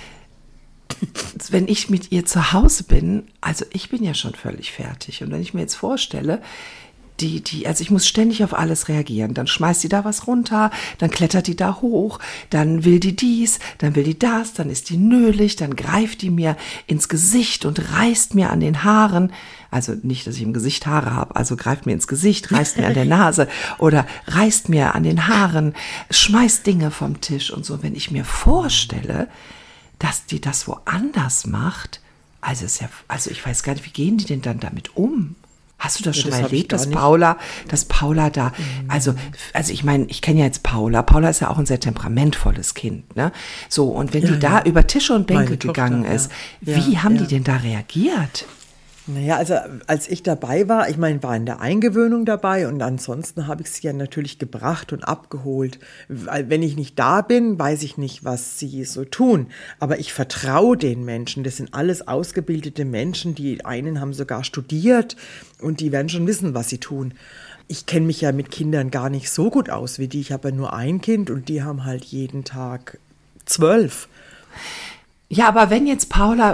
wenn ich mit ihr zu Hause bin, also ich bin ja schon völlig fertig und wenn ich mir jetzt vorstelle, also ich muss ständig auf alles reagieren. Dann schmeißt die da was runter, dann klettert die da hoch, dann will die dies, dann will die das, dann ist die nölig, dann greift die mir ins Gesicht und reißt mir an den Haaren. Also nicht, dass ich im Gesicht Haare habe, also greift mir ins Gesicht, reißt mir an der Nase oder reißt mir an den Haaren, schmeißt Dinge vom Tisch und so. Wenn ich mir vorstelle, dass die das woanders macht, also ich weiß gar nicht, wie gehen die denn dann damit um? Hast du das schon erlebt, dass Paula da, also ich meine, ich kenne ja jetzt Paula ist ja auch ein sehr temperamentvolles Kind, ne? So, und wenn die da über Tische und Bänke gegangen ist, wie haben die denn da reagiert? Naja, also als ich dabei war, ich meine, war in der Eingewöhnung dabei und ansonsten habe ich sie ja natürlich gebracht und abgeholt. Wenn ich nicht da bin, weiß ich nicht, was sie so tun. Aber ich vertraue den Menschen. Das sind alles ausgebildete Menschen. Die einen haben sogar studiert und die werden schon wissen, was sie tun. Ich kenne mich ja mit Kindern gar nicht so gut aus wie die. Ich habe ja nur ein Kind und die haben halt jeden Tag 12. Ja, aber Paula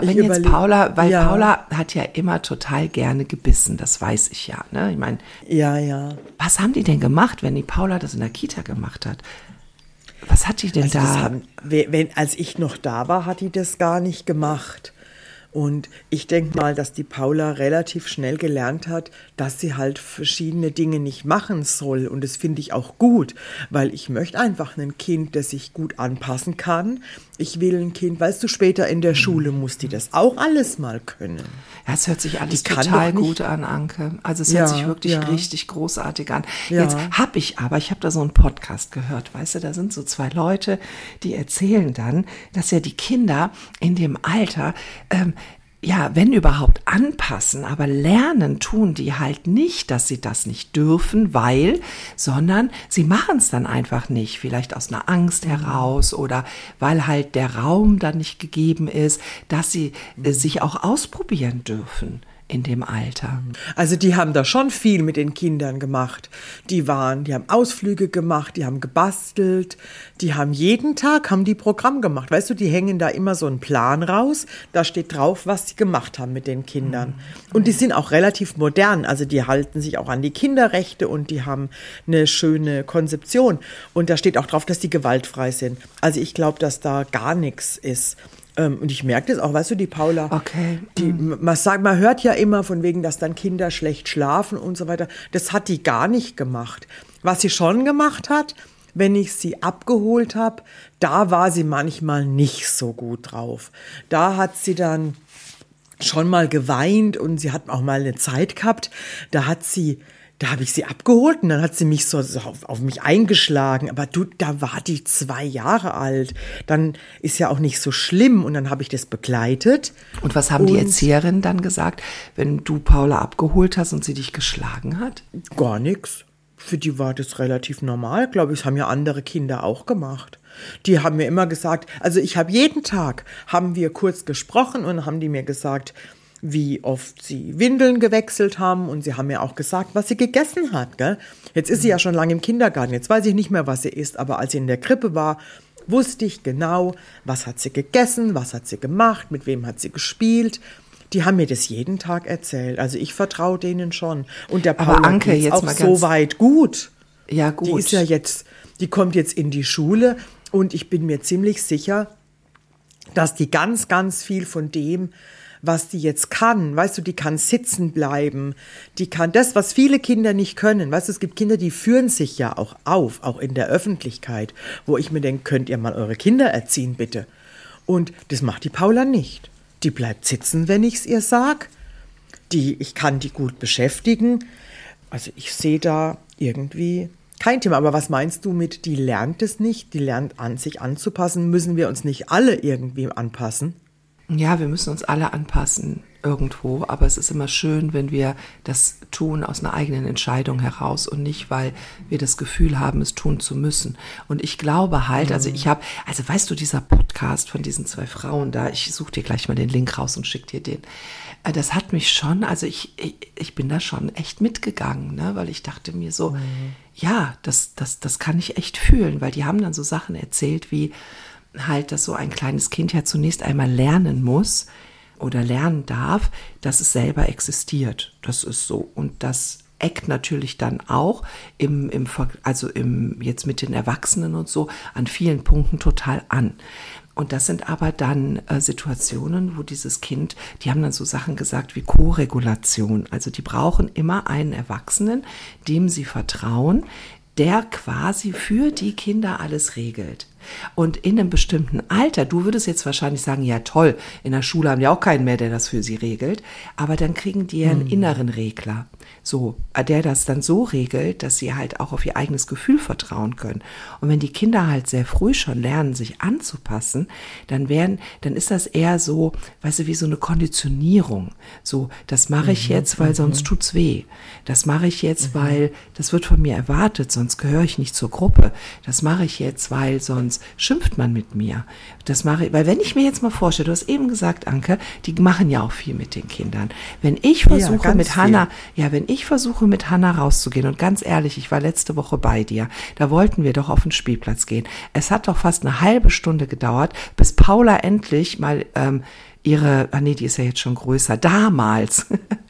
hat ja immer total gerne gebissen, das weiß ich ja, ne? Ich meine, was haben die denn gemacht, wenn die Paula das in der Kita gemacht hat? Was hat die denn als ich noch da war, hat die das gar nicht gemacht. Und ich denke mal, dass die Paula relativ schnell gelernt hat, dass sie halt verschiedene Dinge nicht machen soll. Und das finde ich auch gut, weil ich möchte einfach ein Kind, das sich gut anpassen kann. Ich will ein Kind, weißt du, später in der Schule muss die das auch alles mal können. Ja, es hört sich alles total gut an, Anke. Also es hört sich wirklich richtig großartig an. Ja. Jetzt habe ich da so einen Podcast gehört, weißt du, da sind so 2 Leute, die erzählen dann, dass ja die Kinder in dem Alter wenn überhaupt anpassen, aber lernen tun die halt nicht, dass sie das nicht dürfen, sondern sie machen es dann einfach nicht, vielleicht aus einer Angst heraus oder weil halt der Raum dann nicht gegeben ist, dass sie sich auch ausprobieren dürfen in dem Alter. Also die haben da schon viel mit den Kindern gemacht. Die haben Ausflüge gemacht, die haben gebastelt, die haben jeden Tag Programm gemacht. Weißt du, die hängen da immer so einen Plan raus, da steht drauf, was sie gemacht haben mit den Kindern. Und die sind auch relativ modern, also die halten sich auch an die Kinderrechte und die haben eine schöne Konzeption. Und da steht auch drauf, dass die gewaltfrei sind. Also ich glaube, dass da gar nichts ist. Und ich merke das auch, weißt du, die Paula, Okay. man hört ja immer von wegen, dass dann Kinder schlecht schlafen und so weiter. Das hat die gar nicht gemacht. Was sie schon gemacht hat, wenn ich sie abgeholt habe, da war sie manchmal nicht so gut drauf. Da hat sie dann schon mal geweint und sie hat auch mal eine Zeit gehabt, da habe ich sie abgeholt und dann hat sie mich so auf mich eingeschlagen. Aber da war die 2 Jahre alt. Dann ist ja auch nicht so schlimm. Und dann habe ich das begleitet. Und was haben die Erzieherinnen dann gesagt, wenn du Paula abgeholt hast und sie dich geschlagen hat? Gar nichts. Für die war das relativ normal, glaube ich. Das haben ja andere Kinder auch gemacht. Die haben mir immer gesagt, also jeden Tag haben wir kurz gesprochen und haben die mir gesagt, wie oft sie Windeln gewechselt haben und sie haben mir auch gesagt, was sie gegessen hat. Gell? Jetzt ist sie ja schon lange im Kindergarten, jetzt weiß ich nicht mehr, was sie isst, aber als sie in der Krippe war, wusste ich genau, was hat sie gegessen, was hat sie gemacht, mit wem hat sie gespielt. Die haben mir das jeden Tag erzählt, also ich vertraue denen schon. Und der Paula Anke, geht's jetzt auch mal ganz- so weit gut. Ja, gut. Die kommt jetzt in die Schule und ich bin mir ziemlich sicher, dass die ganz, ganz viel von dem, was die jetzt kann, weißt du, die kann sitzen bleiben, die kann das, was viele Kinder nicht können, weißt du, es gibt Kinder, die führen sich ja auch auf, auch in der Öffentlichkeit, wo ich mir denke, könnt ihr mal eure Kinder erziehen, bitte. Und das macht die Paula nicht. Die bleibt sitzen, wenn ich es ihr sag. Ich kann die gut beschäftigen. Also ich sehe da irgendwie kein Thema. Aber was meinst du mit, die lernt es nicht, die lernt an, sich anzupassen? Müssen wir uns nicht alle irgendwie anpassen? Ja, wir müssen uns alle anpassen irgendwo, aber es ist immer schön, wenn wir das tun aus einer eigenen Entscheidung heraus und nicht, weil wir das Gefühl haben, es tun zu müssen. Und ich glaube halt, also weißt du, dieser Podcast von diesen 2 Frauen da, ich suche dir gleich mal den Link raus und schicke dir den. Das hat mich schon, also ich bin da schon echt mitgegangen, ne, weil ich dachte mir so, ja, das kann ich echt fühlen, weil die haben dann so Sachen erzählt wie halt, dass so ein kleines Kind ja zunächst einmal lernen muss oder lernen darf, dass es selber existiert. Das ist so. Und das eckt natürlich dann auch jetzt mit den Erwachsenen und so an vielen Punkten total an. Und das sind aber dann Situationen, wo dieses Kind, die haben dann so Sachen gesagt wie Koregulation. Also die brauchen immer einen Erwachsenen, dem sie vertrauen, der quasi für die Kinder alles regelt. Und in einem bestimmten Alter, du würdest jetzt wahrscheinlich sagen, ja toll, in der Schule haben die auch keinen mehr, der das für sie regelt, aber dann kriegen die ja einen inneren Regler, so, der das dann so regelt, dass sie halt auch auf ihr eigenes Gefühl vertrauen können. Und wenn die Kinder halt sehr früh schon lernen, sich anzupassen, dann ist das eher so, weißt du, wie so eine Konditionierung. So, das mache ich jetzt, weil sonst tut's weh. Das mache ich jetzt, weil das wird von mir erwartet, sonst gehöre ich nicht zur Gruppe. Das mache ich jetzt, weil sonst schimpft man mit mir. Das mache ich, weil wenn ich mir jetzt mal vorstelle, du hast eben gesagt, Anke, die machen ja auch viel mit den Kindern. Wenn ich versuche mit Hannah rauszugehen und ganz ehrlich, ich war letzte Woche bei dir, da wollten wir doch auf den Spielplatz gehen. Es hat doch fast eine halbe Stunde gedauert, bis Paula endlich mal die ist ja jetzt schon größer, damals,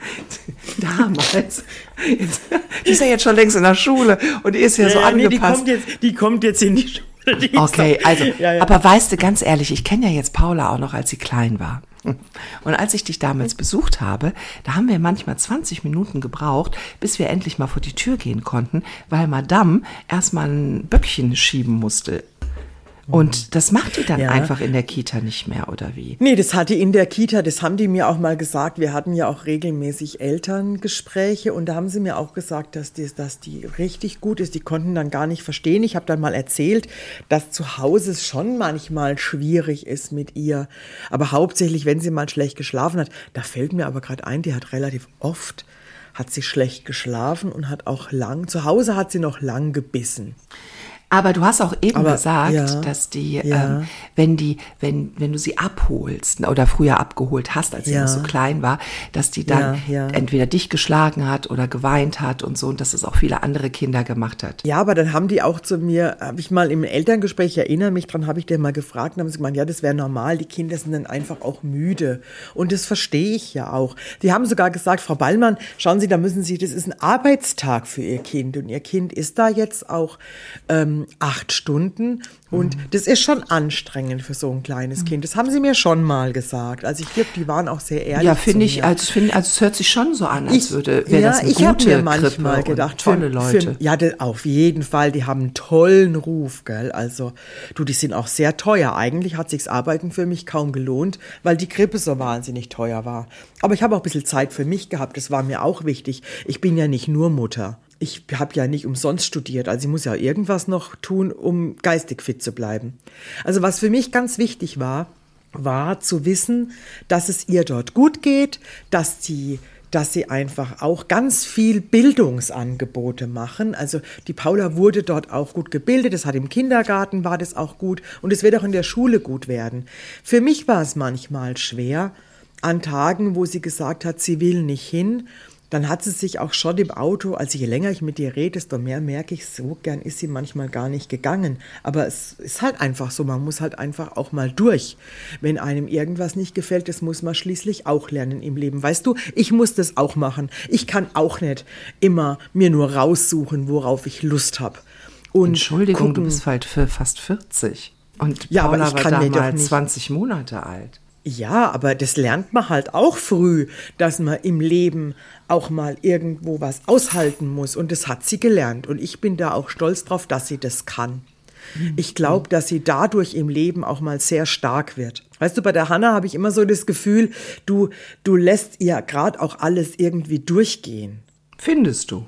die ist ja jetzt schon längst in der Schule und die ist ja so angepasst. Die kommt jetzt in die Schule. Okay, also, aber weißt du, ganz ehrlich, ich kenne ja jetzt Paula auch noch, als sie klein war. Und als ich dich damals besucht habe, da haben wir manchmal 20 Minuten gebraucht, bis wir endlich mal vor die Tür gehen konnten, weil Madame erstmal ein Böckchen schieben musste. Und das macht die dann einfach in der Kita nicht mehr, oder wie? Nee, das hat die in der Kita, das haben die mir auch mal gesagt. Wir hatten ja auch regelmäßig Elterngespräche und da haben sie mir auch gesagt, dass die richtig gut ist. Die konnten dann gar nicht verstehen. Ich habe dann mal erzählt, dass zu Hause es schon manchmal schwierig ist mit ihr. Aber hauptsächlich, wenn sie mal schlecht geschlafen hat. Da fällt mir aber gerade ein, die hat relativ oft, hat sie schlecht geschlafen und hat auch zu Hause hat sie noch lang gebissen. Aber du hast auch eben gesagt, dass die, wenn du sie abholst oder früher abgeholt hast, als sie noch so klein war, dass die dann entweder dich geschlagen hat oder geweint hat und so und dass es auch viele andere Kinder gemacht hat. Ja, aber dann haben die auch zu mir, habe ich mal im Elterngespräch, ich erinnere mich dran, habe ich dir mal gefragt und haben sie gemeint, ja, das wäre normal, die Kinder sind dann einfach auch müde. Und das verstehe ich ja auch. Die haben sogar gesagt, Frau Ballmann, schauen Sie, das ist ein Arbeitstag für Ihr Kind und Ihr Kind ist da jetzt auch 8 Stunden. Und das ist schon anstrengend für so ein kleines Kind. Das haben sie mir schon mal gesagt. Also ich glaube, die waren auch sehr ehrlich. Ja, finde ich, also es hört sich schon so an, als wäre das eine ich habe gute mir manchmal Krippe gedacht, und tolle Leute. Auf jeden Fall, die haben einen tollen Ruf, gell? Also, die sind auch sehr teuer. Eigentlich hat sich's Arbeiten für mich kaum gelohnt, weil die Krippe so wahnsinnig teuer war. Aber ich habe auch ein bisschen Zeit für mich gehabt, das war mir auch wichtig. Ich bin ja nicht nur Mutter. Ich habe ja nicht umsonst studiert, also ich muss ja irgendwas noch tun, um geistig fit zu bleiben. Also was für mich ganz wichtig war zu wissen, dass es ihr dort gut geht, dass sie einfach auch ganz viel Bildungsangebote machen. Also die Paula wurde dort auch gut gebildet, das hat im Kindergarten war das auch gut und es wird auch in der Schule gut werden. Für mich war es manchmal schwer, an Tagen, wo sie gesagt hat, sie will nicht hin. Dann hat sie sich auch schon im Auto, also je länger ich mit ihr rede, desto mehr merke ich, so gern ist sie manchmal gar nicht gegangen. Aber es ist halt einfach so, man muss halt einfach auch mal durch. Wenn einem irgendwas nicht gefällt, das muss man schließlich auch lernen im Leben. Weißt du, ich muss das auch machen. Ich kann auch nicht immer mir nur raussuchen, worauf ich Lust habe. Entschuldigung, du bist halt fast 40. Und ja, Paula aber ich kann war mir doch damals nicht 20 Monate alt. Ja, aber das lernt man halt auch früh, dass man im Leben auch mal irgendwo was aushalten muss. Und das hat sie gelernt. Und ich bin da auch stolz drauf, dass sie das kann. Ich glaube, dass sie dadurch im Leben auch mal sehr stark wird. Weißt du, bei der Hanna habe ich immer so das Gefühl, du lässt ihr gerade auch alles irgendwie durchgehen. Findest du?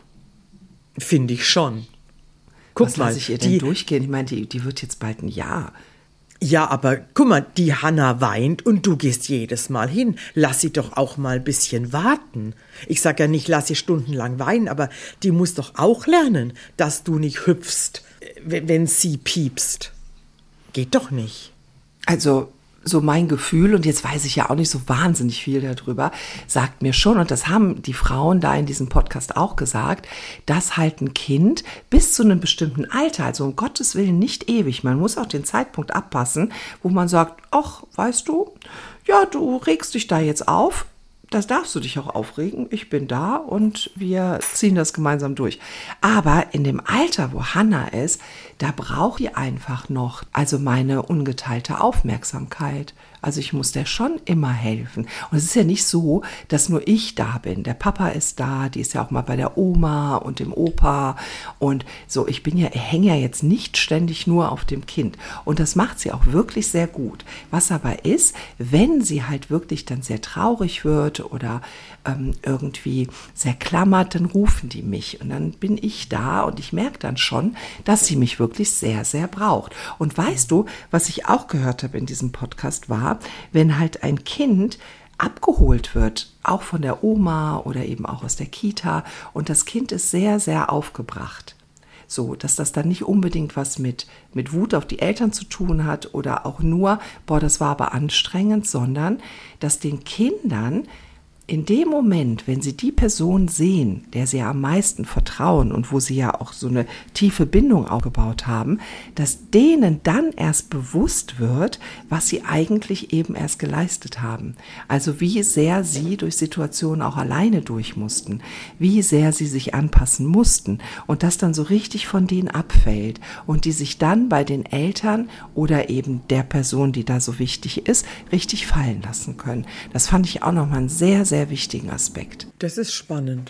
Finde ich schon. Guck Was mal, lasse ich ihr denn durchgehen? Ich meine, die wird jetzt bald ein Jahr. Ja, aber guck mal, die Hanna weint und du gehst jedes Mal hin. Lass sie doch auch mal ein bisschen warten. Ich sag ja nicht, lass sie stundenlang weinen, aber die muss doch auch lernen, dass du nicht hüpfst, wenn sie piepst. Geht doch nicht. Also so mein Gefühl, und jetzt weiß ich ja auch nicht so wahnsinnig viel darüber, sagt mir schon, und das haben die Frauen da in diesem Podcast auch gesagt, dass halt ein Kind bis zu einem bestimmten Alter, also um Gottes Willen nicht ewig, man muss auch den Zeitpunkt abpassen, wo man sagt, ach, weißt du, ja, du regst dich da jetzt auf, das darfst du dich auch aufregen, ich bin da und wir ziehen das gemeinsam durch. Aber in dem Alter, wo Hanna ist, da braucht die einfach noch, also meine ungeteilte Aufmerksamkeit. Also ich muss der schon immer helfen. Und es ist ja nicht so, dass nur ich da bin. Der Papa ist da, die ist ja auch mal bei der Oma und dem Opa. Und so, hänge ja jetzt nicht ständig nur auf dem Kind. Und das macht sie auch wirklich sehr gut. Was aber ist, wenn sie halt wirklich dann sehr traurig wird oder irgendwie sehr klammert, dann rufen die mich. Und dann bin ich da und ich merke dann schon, dass sie mich wirklich sehr, sehr braucht. Und weißt du, was ich auch gehört habe in diesem Podcast war, wenn halt ein Kind abgeholt wird, auch von der Oma oder eben auch aus der Kita und das Kind ist sehr, sehr aufgebracht. So, dass das dann nicht unbedingt was mit Wut auf die Eltern zu tun hat oder auch nur, das war aber anstrengend, sondern dass den Kindern in dem Moment, wenn sie die Person sehen, der sie ja am meisten vertrauen und wo sie ja auch so eine tiefe Bindung aufgebaut haben, dass denen dann erst bewusst wird, was sie eigentlich eben erst geleistet haben. Also wie sehr sie durch Situationen auch alleine durch mussten, wie sehr sie sich anpassen mussten und das dann so richtig von denen abfällt und die sich dann bei den Eltern oder eben der Person, die da so wichtig ist, richtig fallen lassen können. Das fand ich auch nochmal ein sehr, sehr wichtigen Aspekt. Das ist spannend.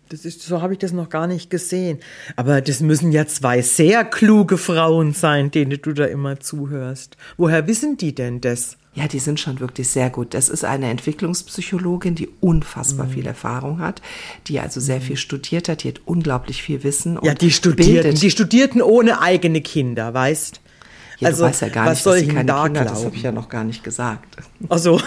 So habe ich das noch gar nicht gesehen. Aber das müssen ja 2 sehr kluge Frauen sein, denen du da immer zuhörst. Woher wissen die denn das? Ja, die sind schon wirklich sehr gut. Das ist eine Entwicklungspsychologin, die unfassbar viel Erfahrung hat, die also sehr viel studiert hat, die hat unglaublich viel Wissen. Ja, die Studierten ohne eigene Kinder, weißt? Ja, also, du weißt ja gar nicht, dass sie keine Kinder hat, das habe ich ja noch gar nicht gesagt. Ach so.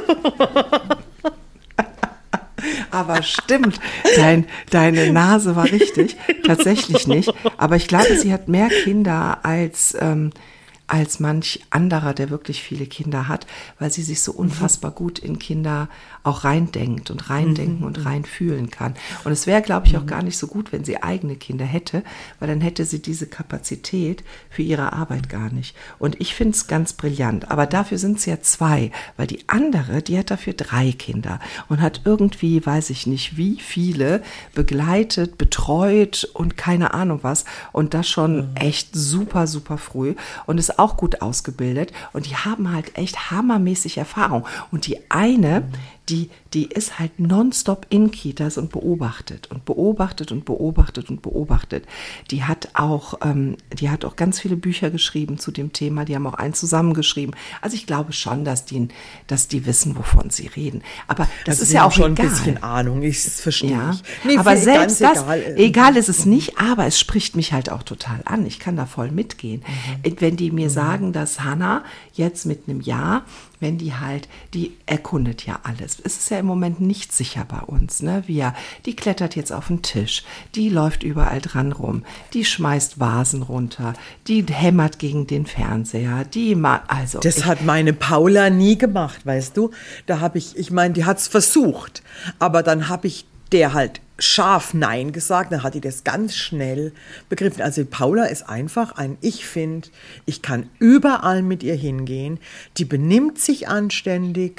Aber stimmt, deine Nase war richtig, tatsächlich nicht. Aber ich glaube, sie hat mehr Kinder als als manch anderer, der wirklich viele Kinder hat, weil sie sich so unfassbar gut in Kinder auch reindenkt und reindenken und reinfühlen kann. Und es wäre, glaube ich, auch gar nicht so gut, wenn sie eigene Kinder hätte, weil dann hätte sie diese Kapazität für ihre Arbeit gar nicht. Und ich finde es ganz brillant. Aber dafür sind es ja 2, weil die andere, die hat dafür 3 Kinder und hat irgendwie, weiß ich nicht, wie viele begleitet, betreut und keine Ahnung was. Und das schon echt super, super früh und ist auch gut ausgebildet. Und die haben halt echt hammermäßig Erfahrung. Und die eine, die ist halt nonstop in Kitas und beobachtet und beobachtet und beobachtet und beobachtet. Die hat auch ganz viele Bücher geschrieben zu dem Thema. Die haben auch einen zusammengeschrieben. Also ich glaube schon, dass die wissen, wovon sie reden. Aber das ist ja auch schon egal. Ein bisschen Ahnung, ich verstehe. Ja, Nee, aber selbst das, egal ist es. es nicht, aber es spricht mich halt auch total an. Ich kann da voll mitgehen. Wenn die mir sagen, dass Hannah jetzt mit einem Jahr, wenn die erkundet ja alles. Es ist ja im Moment nicht sicher bei uns, ne? Die klettert jetzt auf den Tisch, die läuft überall dran rum, die schmeißt Vasen runter, die hämmert gegen den Fernseher, Das hat meine Paula nie gemacht, weißt du? Da habe ich meine, die hat's versucht, aber dann habe ich der halt scharf Nein gesagt, dann hat die das ganz schnell begriffen. Also Paula ist einfach ich finde, ich kann überall mit ihr hingehen, die benimmt sich anständig.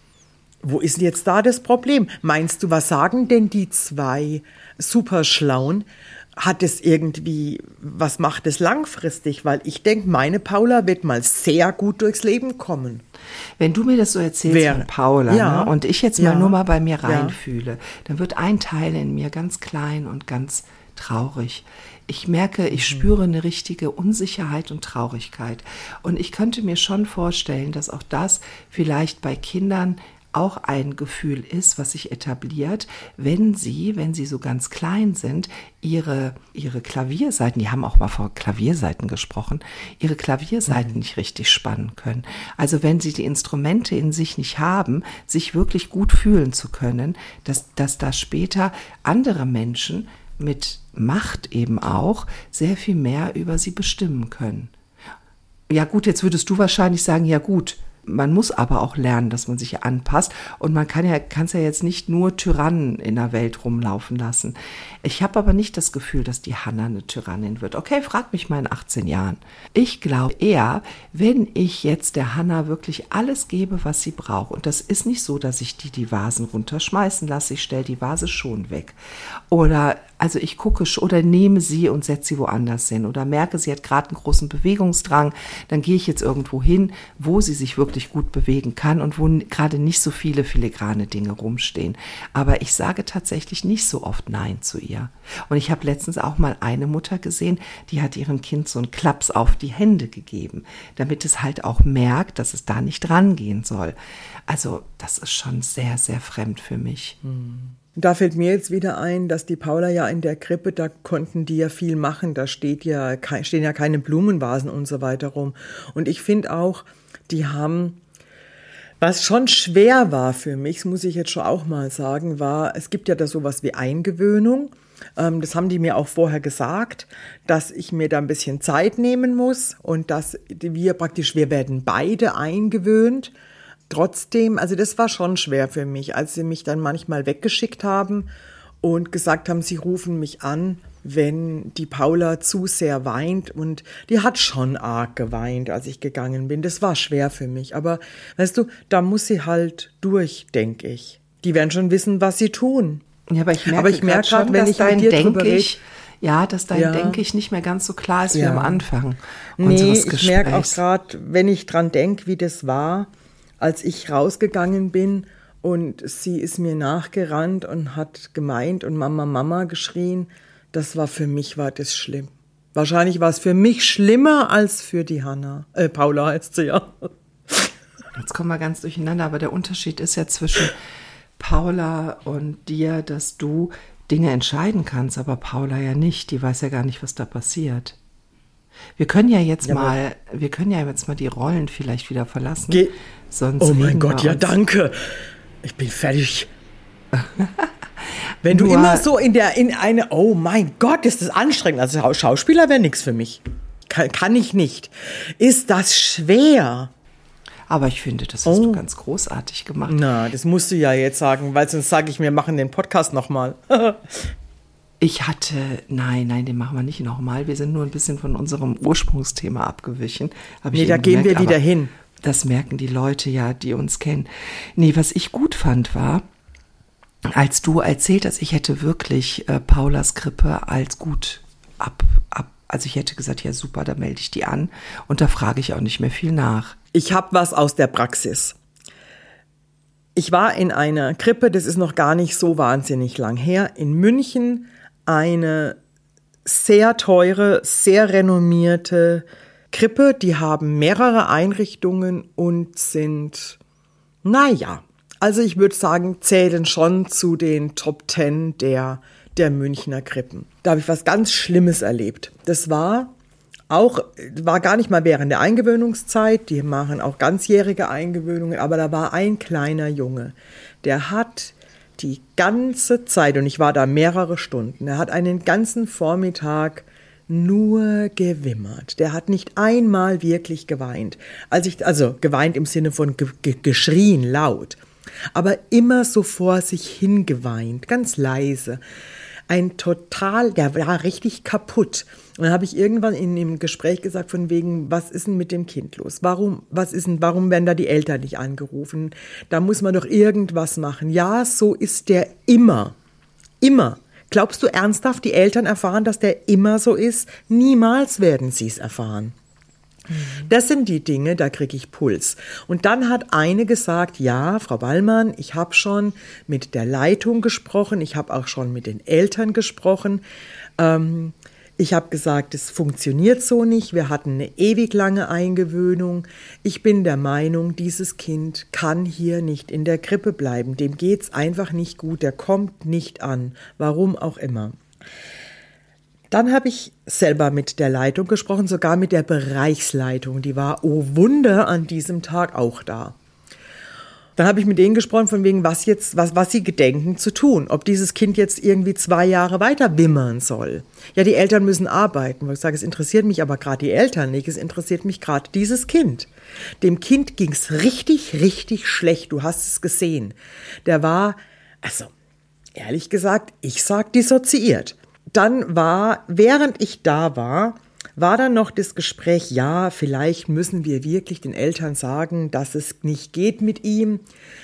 Wo ist denn jetzt da das Problem? Meinst du, was sagen denn die 2 Superschlauen? Hat es irgendwie, was macht es langfristig? Weil ich denke, meine Paula wird mal sehr gut durchs Leben kommen. Wenn du mir das so erzählst von Paula, ja, ne, und ich jetzt ja, nur mal bei mir reinfühle, dann wird ein Teil in mir ganz klein und ganz traurig. Ich merke, ich spüre eine richtige Unsicherheit und Traurigkeit. Und ich könnte mir schon vorstellen, dass auch das vielleicht bei Kindern auch ein Gefühl ist, was sich etabliert, wenn sie so ganz klein sind, ihre Klavierseiten, die haben auch mal vor Klavierseiten gesprochen, ihre Klavierseiten nicht richtig spannen können. Also wenn sie die Instrumente in sich nicht haben, sich wirklich gut fühlen zu können, dass da später andere Menschen mit Macht eben auch sehr viel mehr über sie bestimmen können. Ja gut, jetzt würdest du wahrscheinlich sagen, ja gut, man muss aber auch lernen, dass man sich anpasst und man kann es ja jetzt nicht nur Tyrannen in der Welt rumlaufen lassen. Ich habe aber nicht das Gefühl, dass die Hannah eine Tyrannin wird. Okay, frag mich mal in 18 Jahren. Ich glaube eher, wenn ich jetzt der Hannah wirklich alles gebe, was sie braucht, und das ist nicht so, dass ich die Vasen runterschmeißen lasse, ich stelle die Vase schon weg. Also ich gucke oder nehme sie und setze sie woanders hin oder merke, sie hat gerade einen großen Bewegungsdrang, dann gehe ich jetzt irgendwo hin, wo sie sich wirklich gut bewegen kann und wo gerade nicht so viele filigrane Dinge rumstehen. Aber ich sage tatsächlich nicht so oft Nein zu ihr. Und ich habe letztens auch mal eine Mutter gesehen, die hat ihrem Kind so einen Klaps auf die Hände gegeben, damit es halt auch merkt, dass es da nicht rangehen soll. Also das ist schon sehr, sehr fremd für mich. Da fällt mir jetzt wieder ein, dass die Paula ja in der Krippe, da konnten die ja viel machen, da stehen ja keine Blumenvasen und so weiter rum. Und ich finde auch, die haben, was schon schwer war für mich, das muss ich jetzt schon auch mal sagen, es gibt ja da sowas wie Eingewöhnung. Das haben die mir auch vorher gesagt, dass ich mir da ein bisschen Zeit nehmen muss und dass wir werden beide eingewöhnt. Trotzdem, also das war schon schwer für mich, als sie mich dann manchmal weggeschickt haben und gesagt haben, sie rufen mich an, wenn die Paula zu sehr weint. Und die hat schon arg geweint, als ich gegangen bin. Das war schwer für mich. Aber weißt du, da muss sie halt durch, denke ich. Die werden schon wissen, was sie tun. Ja, aber ich merke gerade, wenn ich mit dir drüber rede, dass dein Denke ich nicht mehr ganz so klar ist wie am Anfang unseres Gesprächs. Ich merke auch gerade, wenn ich dran denke, wie das war, als ich rausgegangen bin und sie ist mir nachgerannt und hat gemeint und Mama, Mama geschrien, war das schlimm. Wahrscheinlich war es für mich schlimmer als für die Paula heißt sie ja. Jetzt kommen wir ganz durcheinander, aber der Unterschied ist ja zwischen Paula und dir, dass du Dinge entscheiden kannst, aber Paula ja nicht, die weiß ja gar nicht, was da passiert. Wir können ja jetzt mal die Rollen vielleicht wieder verlassen. Sonst oh mein Gott, ja danke. Ich bin fertig. Wenn du immer so oh mein Gott, ist das anstrengend. Also Schauspieler wäre nichts für mich. kann ich nicht. Ist das schwer? Aber ich finde, das hast du ganz großartig gemacht. Na, das musst du ja jetzt sagen, weil sonst sage ich, wir machen den Podcast nochmal. Nein, den machen wir nicht nochmal. Wir sind nur ein bisschen von unserem Ursprungsthema abgewichen. Da gehen wir wieder hin. Das merken die Leute ja, die uns kennen. Nee, was ich gut fand war, als du erzählt hast, ich hätte wirklich Paulas Grippe als gut also ich hätte gesagt, ja super, da melde ich die an und da frage ich auch nicht mehr viel nach. Ich habe was aus der Praxis. Ich war in einer Krippe, das ist noch gar nicht so wahnsinnig lang her, in München, eine sehr teure, sehr renommierte Krippe. Die haben mehrere Einrichtungen und sind, also ich würde sagen, zählen schon zu den Top 10 der Münchner Krippen. Da habe ich was ganz Schlimmes erlebt. Das war gar nicht mal während der Eingewöhnungszeit, die machen auch ganzjährige Eingewöhnungen, aber da war ein kleiner Junge, der hat die ganze Zeit, und ich war da mehrere Stunden, er hat einen ganzen Vormittag nur gewimmert. Der hat nicht einmal wirklich geweint. Also geweint im Sinne von geschrien, laut, aber immer so vor sich hingeweint, ganz leise. Der war richtig kaputt. Und dann habe ich irgendwann in dem Gespräch gesagt, von wegen, was ist denn mit dem Kind los? Warum werden da die Eltern nicht angerufen? Da muss man doch irgendwas machen. Ja, so ist der immer. Immer. Glaubst du ernsthaft, die Eltern erfahren, dass der immer so ist? Niemals werden sie es erfahren. Das sind die Dinge, da kriege ich Puls. Und dann hat eine gesagt, ja, Frau Ballmann, ich habe schon mit der Leitung gesprochen, ich habe auch schon mit den Eltern gesprochen. Ich habe gesagt, es funktioniert so nicht, wir hatten eine ewig lange Eingewöhnung. Ich bin der Meinung, dieses Kind kann hier nicht in der Krippe bleiben. Dem geht's einfach nicht gut, der kommt nicht an, warum auch immer. Dann habe ich selber mit der Leitung gesprochen, sogar mit der Bereichsleitung. Die war, oh Wunder, an diesem Tag auch da. Dann habe ich mit denen gesprochen, von wegen, was sie gedenken zu tun. Ob dieses Kind jetzt irgendwie 2 Jahre weiter wimmern soll. Ja, die Eltern müssen arbeiten. Weil ich sage, es interessiert mich aber gerade die Eltern nicht. Es interessiert mich gerade dieses Kind. Dem Kind ging's richtig, richtig schlecht. Du hast es gesehen. Der war, also ehrlich gesagt, ich sag dissoziiert. Dann während ich da war dann noch das Gespräch, ja, vielleicht müssen wir wirklich den Eltern sagen, dass es nicht geht mit ihm.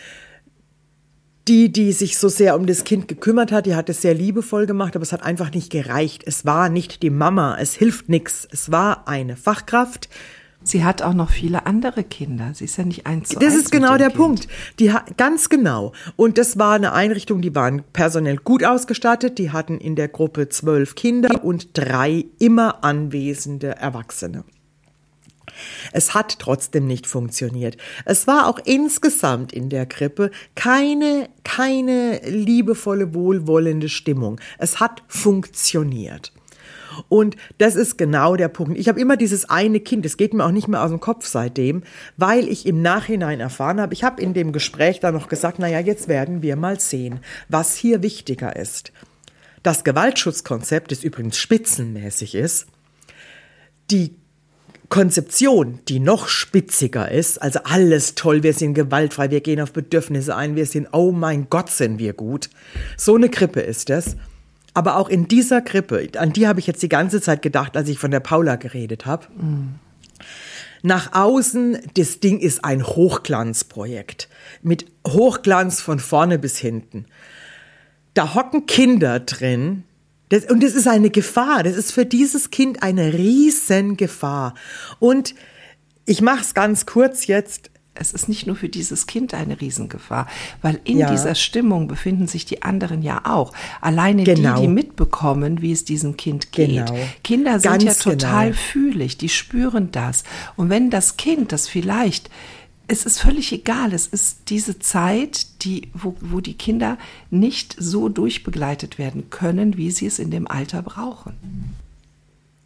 Die sich so sehr um das Kind gekümmert hat, die hat es sehr liebevoll gemacht, aber es hat einfach nicht gereicht. Es war nicht die Mama, es hilft nichts. Es war eine Fachkraft. Sie hat auch noch viele andere Kinder. Sie ist ja nicht 1:1. Das ist genau der Punkt. Ganz genau. Und das war eine Einrichtung, die waren personell gut ausgestattet. Die hatten in der Gruppe 12 Kinder und 3 immer anwesende Erwachsene. Es hat trotzdem nicht funktioniert. Es war auch insgesamt in der Krippe keine liebevolle, wohlwollende Stimmung. Es hat funktioniert. Und das ist genau der Punkt. Ich habe immer dieses eine Kind, das geht mir auch nicht mehr aus dem Kopf seitdem, weil ich im Nachhinein erfahren habe, ich habe in dem Gespräch dann noch gesagt, jetzt werden wir mal sehen, was hier wichtiger ist. Das Gewaltschutzkonzept, das übrigens spitzenmäßig ist, die Konzeption, die noch spitziger ist, also alles toll, wir sind gewaltfrei, wir gehen auf Bedürfnisse ein, wir sind, oh mein Gott, sind wir gut. So eine Krippe ist es. Aber auch in dieser Krippe, an die habe ich jetzt die ganze Zeit gedacht, als ich von der Paula geredet habe. Nach außen, das Ding ist ein Hochglanzprojekt. Mit Hochglanz von vorne bis hinten. Da hocken Kinder drin. Und das ist eine Gefahr. Das ist für dieses Kind eine Riesengefahr. Und ich mache es ganz kurz jetzt. Es ist nicht nur für dieses Kind eine Riesengefahr, weil in dieser Stimmung befinden sich die anderen ja auch. Alleine die mitbekommen, wie es diesem Kind geht. Genau. Kinder sind ja total fühlig, die spüren das. Und wenn das Kind das vielleicht, es ist völlig egal, es ist diese Zeit, wo die Kinder nicht so durchbegleitet werden können, wie sie es in dem Alter brauchen.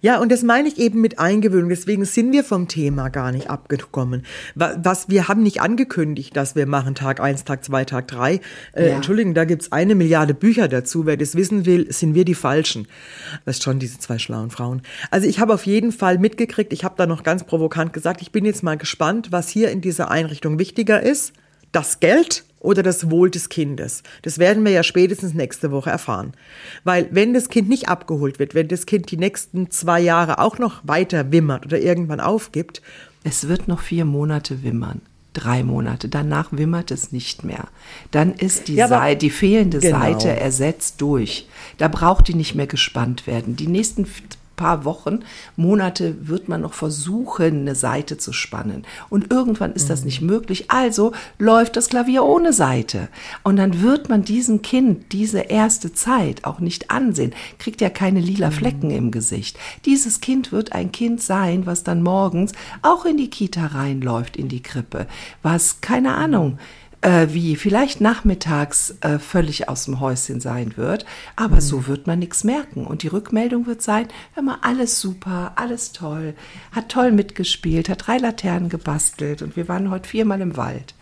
Ja, und das meine ich eben mit Eingewöhnung. Deswegen sind wir vom Thema gar nicht abgekommen. Wir haben nicht angekündigt, dass wir machen Tag 1, Tag 2, Tag 3. Entschuldigung, da gibt's 1 Milliarde Bücher dazu. Wer das wissen will, sind wir die Falschen. Das ist schon diese 2 schlauen Frauen. Also ich habe auf jeden Fall mitgekriegt, ich habe da noch ganz provokant gesagt, ich bin jetzt mal gespannt, was hier in dieser Einrichtung wichtiger ist. Das Geld oder das Wohl des Kindes. Das werden wir ja spätestens nächste Woche erfahren. Weil wenn das Kind nicht abgeholt wird, wenn das Kind die nächsten 2 Jahre auch noch weiter wimmert oder irgendwann aufgibt. Es wird noch 4 Monate wimmern. 3 Monate. Danach wimmert es nicht mehr. Dann ist die fehlende Seite ersetzt durch. Da braucht die nicht mehr gespannt werden. Die nächsten paar Wochen, Monate wird man noch versuchen, eine Saite zu spannen. Und irgendwann ist das nicht möglich. Also läuft das Klavier ohne Saite. Und dann wird man diesem Kind diese erste Zeit auch nicht ansehen. Kriegt ja keine lila Flecken im Gesicht. Dieses Kind wird ein Kind sein, was dann morgens auch in die Kita reinläuft, in die Krippe. Was, keine Ahnung, wie vielleicht nachmittags völlig aus dem Häuschen sein wird, aber so wird man nichts merken. Und die Rückmeldung wird sein, hör mal, alles super, alles toll, hat toll mitgespielt, hat 3 Laternen gebastelt und wir waren heute 4-mal im Wald.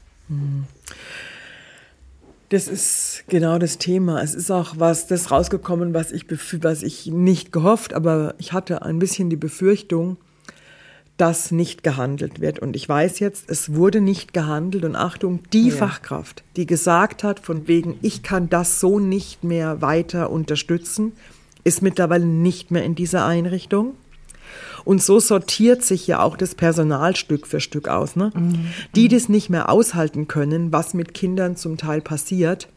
Das ist genau das Thema. Es ist auch das rausgekommen, was ich nicht gehofft, aber ich hatte ein bisschen die Befürchtung, dass nicht gehandelt wird. Und ich weiß jetzt, es wurde nicht gehandelt. Und Achtung, die Fachkraft, die gesagt hat, von wegen, ich kann das so nicht mehr weiter unterstützen, ist mittlerweile nicht mehr in dieser Einrichtung. Und so sortiert sich ja auch das Personal Stück für Stück aus. Ne? Die das nicht mehr aushalten können, was mit Kindern zum Teil passiert.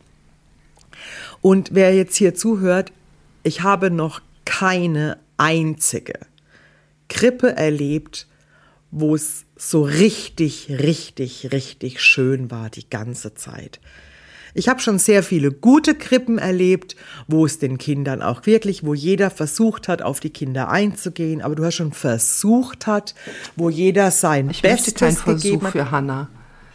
Und wer jetzt hier zuhört, ich habe noch keine einzige Krippe erlebt, wo es so richtig, richtig, richtig schön war die ganze Zeit. Ich habe schon sehr viele gute Krippen erlebt, wo es den Kindern auch wirklich, wo jeder versucht hat, auf die Kinder einzugehen, aber du hast schon versucht hat, wo jeder sein Bestes gegeben hat. Ich möchte keinen Versuch für Hannah.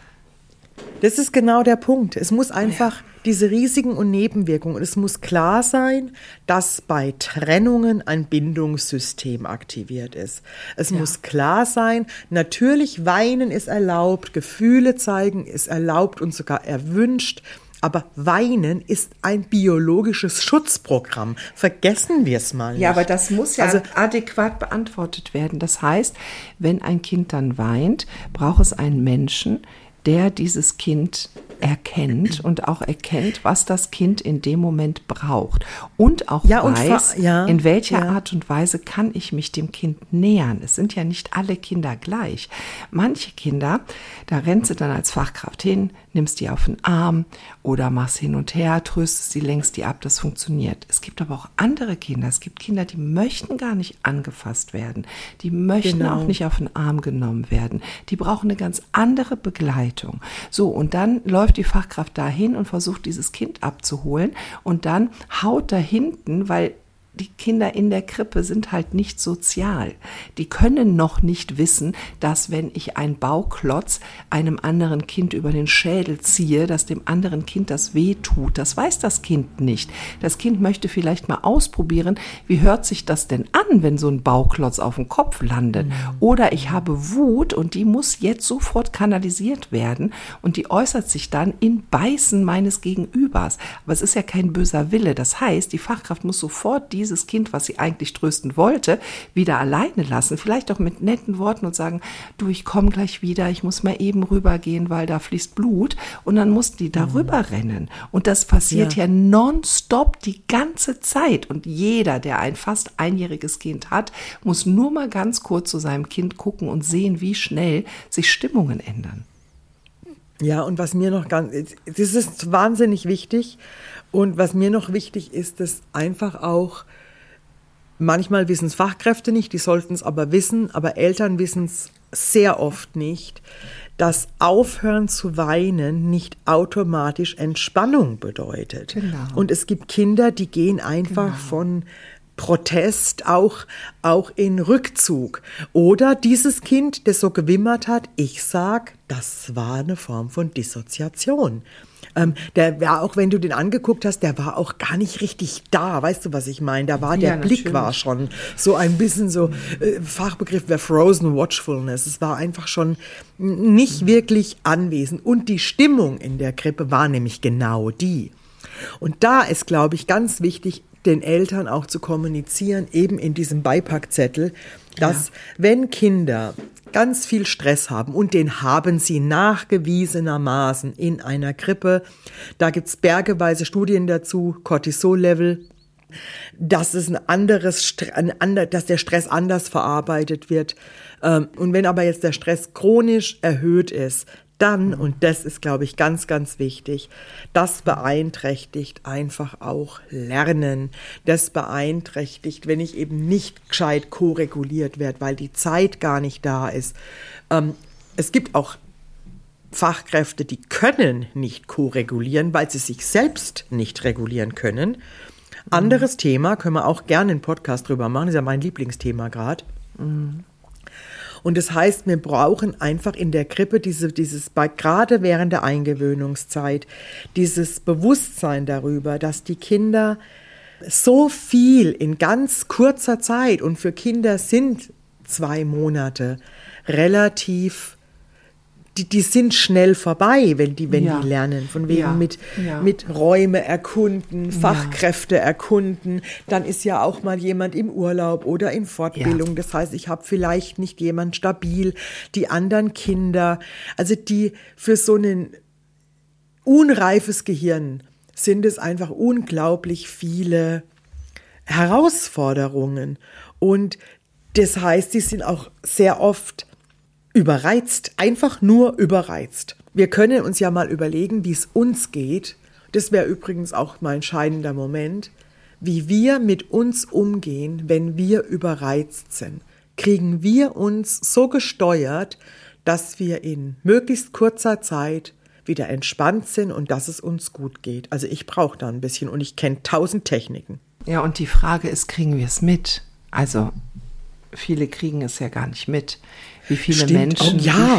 Das ist genau der Punkt. Es muss einfach diese Risiken und Nebenwirkungen, und es muss klar sein, dass bei Trennungen ein Bindungssystem aktiviert ist. Es muss klar sein, natürlich weinen ist erlaubt, Gefühle zeigen ist erlaubt und sogar erwünscht, aber Weinen ist ein biologisches Schutzprogramm. Vergessen wir es mal nicht. Ja, aber das muss ja adäquat beantwortet werden. Das heißt, wenn ein Kind dann weint, braucht es einen Menschen, der dieses Kind erkennt und auch erkennt, was das Kind in dem Moment braucht und auch weiß, in welcher Art und Weise kann ich mich dem Kind nähern. Es sind ja nicht alle Kinder gleich. Manche Kinder, da rennst du dann als Fachkraft hin, nimmst die auf den Arm oder machst hin und her, tröstest sie, lenkst die ab, das funktioniert. Es gibt aber auch andere Kinder. Es gibt Kinder, die möchten gar nicht angefasst werden. Die möchten auch nicht auf den Arm genommen werden. Die brauchen eine ganz andere Begleitung. So, und dann läuft die Fachkraft dahin und versucht, dieses Kind abzuholen und dann haut da hinten, weil die Kinder in der Krippe sind halt nicht sozial. Die können noch nicht wissen, dass wenn ich einen Bauklotz einem anderen Kind über den Schädel ziehe, dass dem anderen Kind das weh tut. Das weiß das Kind nicht. Das Kind möchte vielleicht mal ausprobieren, wie hört sich das denn an, wenn so ein Bauklotz auf dem Kopf landet. Oder ich habe Wut und die muss jetzt sofort kanalisiert werden und die äußert sich dann in Beißen meines Gegenübers. Aber es ist ja kein böser Wille. Das heißt, die Fachkraft muss sofort dieses Kind, was sie eigentlich trösten wollte, wieder alleine lassen, vielleicht auch mit netten Worten und sagen, du, ich komme gleich wieder, ich muss mal eben rübergehen, weil da fließt Blut und dann muss die da rüber rennen und das passiert ja nonstop die ganze Zeit und jeder, der ein fast einjähriges Kind hat, muss nur mal ganz kurz zu seinem Kind gucken und sehen, wie schnell sich Stimmungen ändern. Ja, und was mir noch das ist wahnsinnig wichtig. Und was mir noch wichtig ist, dass einfach auch, manchmal wissen es Fachkräfte nicht, die sollten es aber wissen, aber Eltern wissen es sehr oft nicht, dass Aufhören zu weinen nicht automatisch Entspannung bedeutet. Genau. Und es gibt Kinder, die gehen einfach von Protest auch in Rückzug. Oder dieses Kind, das so gewimmert hat, ich sag, das war eine Form von Dissoziation. Der war auch, wenn du den angeguckt hast, der war auch gar nicht richtig da. Weißt du, was ich meine? Da war der Blick natürlich. war schon so ein bisschen so, Fachbegriff wäre Frozen Watchfulness. Es war einfach schon nicht wirklich anwesend. Und die Stimmung in der Krippe war nämlich genau die. Und da ist, glaube ich, ganz wichtig, den Eltern auch zu kommunizieren, eben in diesem Beipackzettel, dass wenn Kinder ganz viel Stress haben, und den haben sie nachgewiesenermaßen in einer Krippe, da gibt's bergeweise Studien dazu, Cortisol-Level, dass es dass der Stress anders verarbeitet wird. Und wenn aber jetzt der Stress chronisch erhöht ist, dann, und das ist, glaube ich, ganz, ganz wichtig, das beeinträchtigt einfach auch Lernen. Das beeinträchtigt, wenn ich eben nicht gescheit koreguliert werde, weil die Zeit gar nicht da ist. Es gibt auch Fachkräfte, die können nicht koregulieren, weil sie sich selbst nicht regulieren können. Anderes Thema, können wir auch gerne einen Podcast drüber machen, das ist ja mein Lieblingsthema gerade. Und das heißt, wir brauchen einfach in der Krippe gerade während der Eingewöhnungszeit, dieses Bewusstsein darüber, dass die Kinder so viel in ganz kurzer Zeit, und für Kinder sind 2 Monate relativ, die sind schnell vorbei, wenn die lernen, von wegen mit Räume erkunden, Fachkräfte erkunden, dann ist ja auch mal jemand im Urlaub oder in Fortbildung, das heißt, ich habe vielleicht nicht jemand stabil, die anderen Kinder, also die für so ein unreifes Gehirn sind es einfach unglaublich viele Herausforderungen, und das heißt, sie sind auch sehr oft überreizt, einfach nur überreizt. Wir können uns ja mal überlegen, wie es uns geht. Das wäre übrigens auch mal ein entscheidender Moment, wie wir mit uns umgehen, wenn wir überreizt sind. Kriegen wir uns so gesteuert, dass wir in möglichst kurzer Zeit wieder entspannt sind und dass es uns gut geht. Also ich brauche da ein bisschen, und ich kenne 1000 Techniken. Ja, und die Frage ist, kriegen wir es mit? Also viele kriegen es ja gar nicht mit. Wie viele Menschen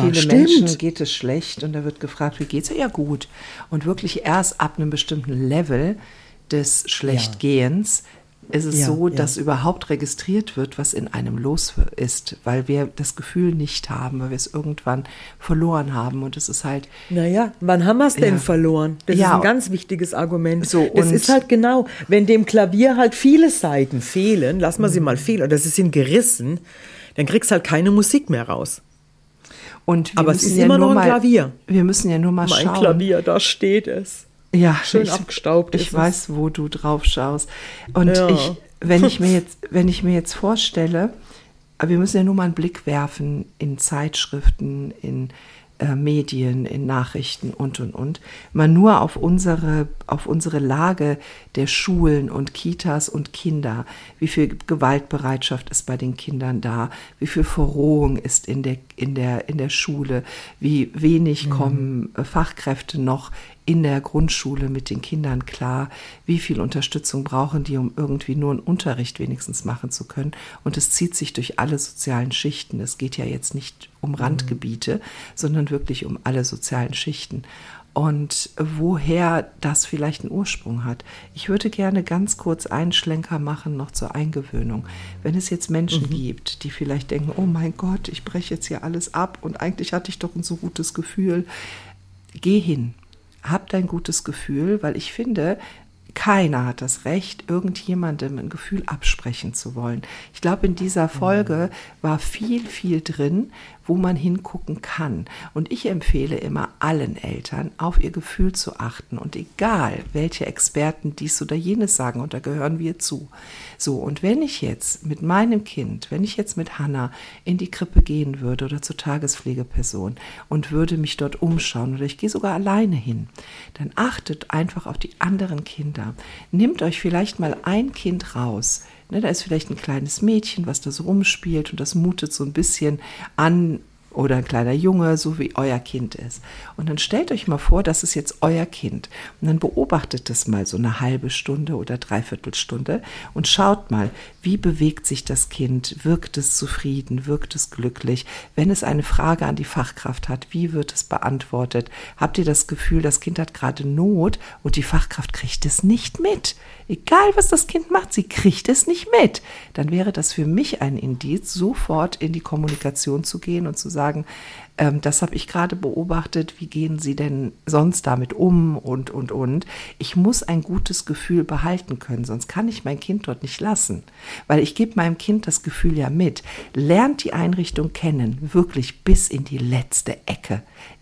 geht es schlecht, und da wird gefragt, wie geht's? Ja, gut. Und wirklich erst ab einem bestimmten Level des Schlechtgehens ist es so, dass überhaupt registriert wird, was in einem los ist, weil wir das Gefühl nicht haben, weil wir es irgendwann verloren haben, und es ist halt... Naja, wann haben wir es denn verloren? Das ist ein ganz wichtiges Argument. So, das ist halt genau, wenn dem Klavier halt viele Saiten fehlen, lassen wir sie mal fehlen, oder sie sind gerissen, dann kriegst du halt keine Musik mehr raus. Aber es ist immer noch ein Klavier. Wir müssen ja nur mal schauen. Mein Klavier, da steht es. Ja, schön abgestaubt. Ich weiß, wo du drauf schaust. Und wenn ich mir jetzt vorstelle, wir müssen ja nur mal einen Blick werfen in Zeitschriften, in Medien, in Nachrichten und. Mal nur auf unsere Lage der Schulen und Kitas und Kinder. Wie viel Gewaltbereitschaft ist bei den Kindern da? Wie viel Verrohung ist in der Schule? Wie wenig kommen Fachkräfte noch in der Grundschule mit den Kindern klar? Wie viel Unterstützung brauchen die, um irgendwie nur einen Unterricht wenigstens machen zu können? Und es zieht sich durch alle sozialen Schichten. Es geht ja jetzt nicht um Randgebiete, sondern wirklich um alle sozialen Schichten. Und woher das vielleicht einen Ursprung hat. Ich würde gerne ganz kurz einen Schlenker machen noch zur Eingewöhnung. Wenn es jetzt Menschen gibt, die vielleicht denken, oh mein Gott, ich breche jetzt hier alles ab und eigentlich hatte ich doch ein so gutes Gefühl. Geh hin. Hab dein gutes Gefühl, weil ich finde, keiner hat das Recht, irgendjemandem ein Gefühl absprechen zu wollen. Ich glaube, in dieser Folge war viel, viel drin, wo man hingucken kann. Und ich empfehle immer allen Eltern, auf ihr Gefühl zu achten. Und egal, welche Experten dies oder jenes sagen, und da gehören wir zu. So, und wenn ich jetzt mit meinem Kind, wenn ich jetzt mit Hannah in die Krippe gehen würde oder zur Tagespflegeperson und würde mich dort umschauen oder ich gehe sogar alleine hin, dann achtet einfach auf die anderen Kinder. Nehmt euch vielleicht mal ein Kind raus. Da ist vielleicht ein kleines Mädchen, was da so rumspielt und das mutet so ein bisschen an oder ein kleiner Junge, so wie euer Kind ist. Und dann stellt euch mal vor, das ist jetzt euer Kind. Und dann beobachtet es mal so eine halbe Stunde oder 3/4 Stunde und schaut mal, wie bewegt sich das Kind? Wirkt es zufrieden? Wirkt es glücklich? Wenn es eine Frage an die Fachkraft hat, wie wird es beantwortet? Habt ihr das Gefühl, das Kind hat gerade Not und die Fachkraft kriegt es nicht mit? Egal, was das Kind macht, sie kriegt es nicht mit. Dann wäre das für mich ein Indiz, sofort in die Kommunikation zu gehen und zu sagen, das habe ich gerade beobachtet, wie gehen Sie denn sonst damit um und. Ich muss ein gutes Gefühl behalten können, sonst kann ich mein Kind dort nicht lassen, weil ich gebe meinem Kind das Gefühl ja mit. Lernt die Einrichtung kennen, wirklich bis in die letzte Ecke.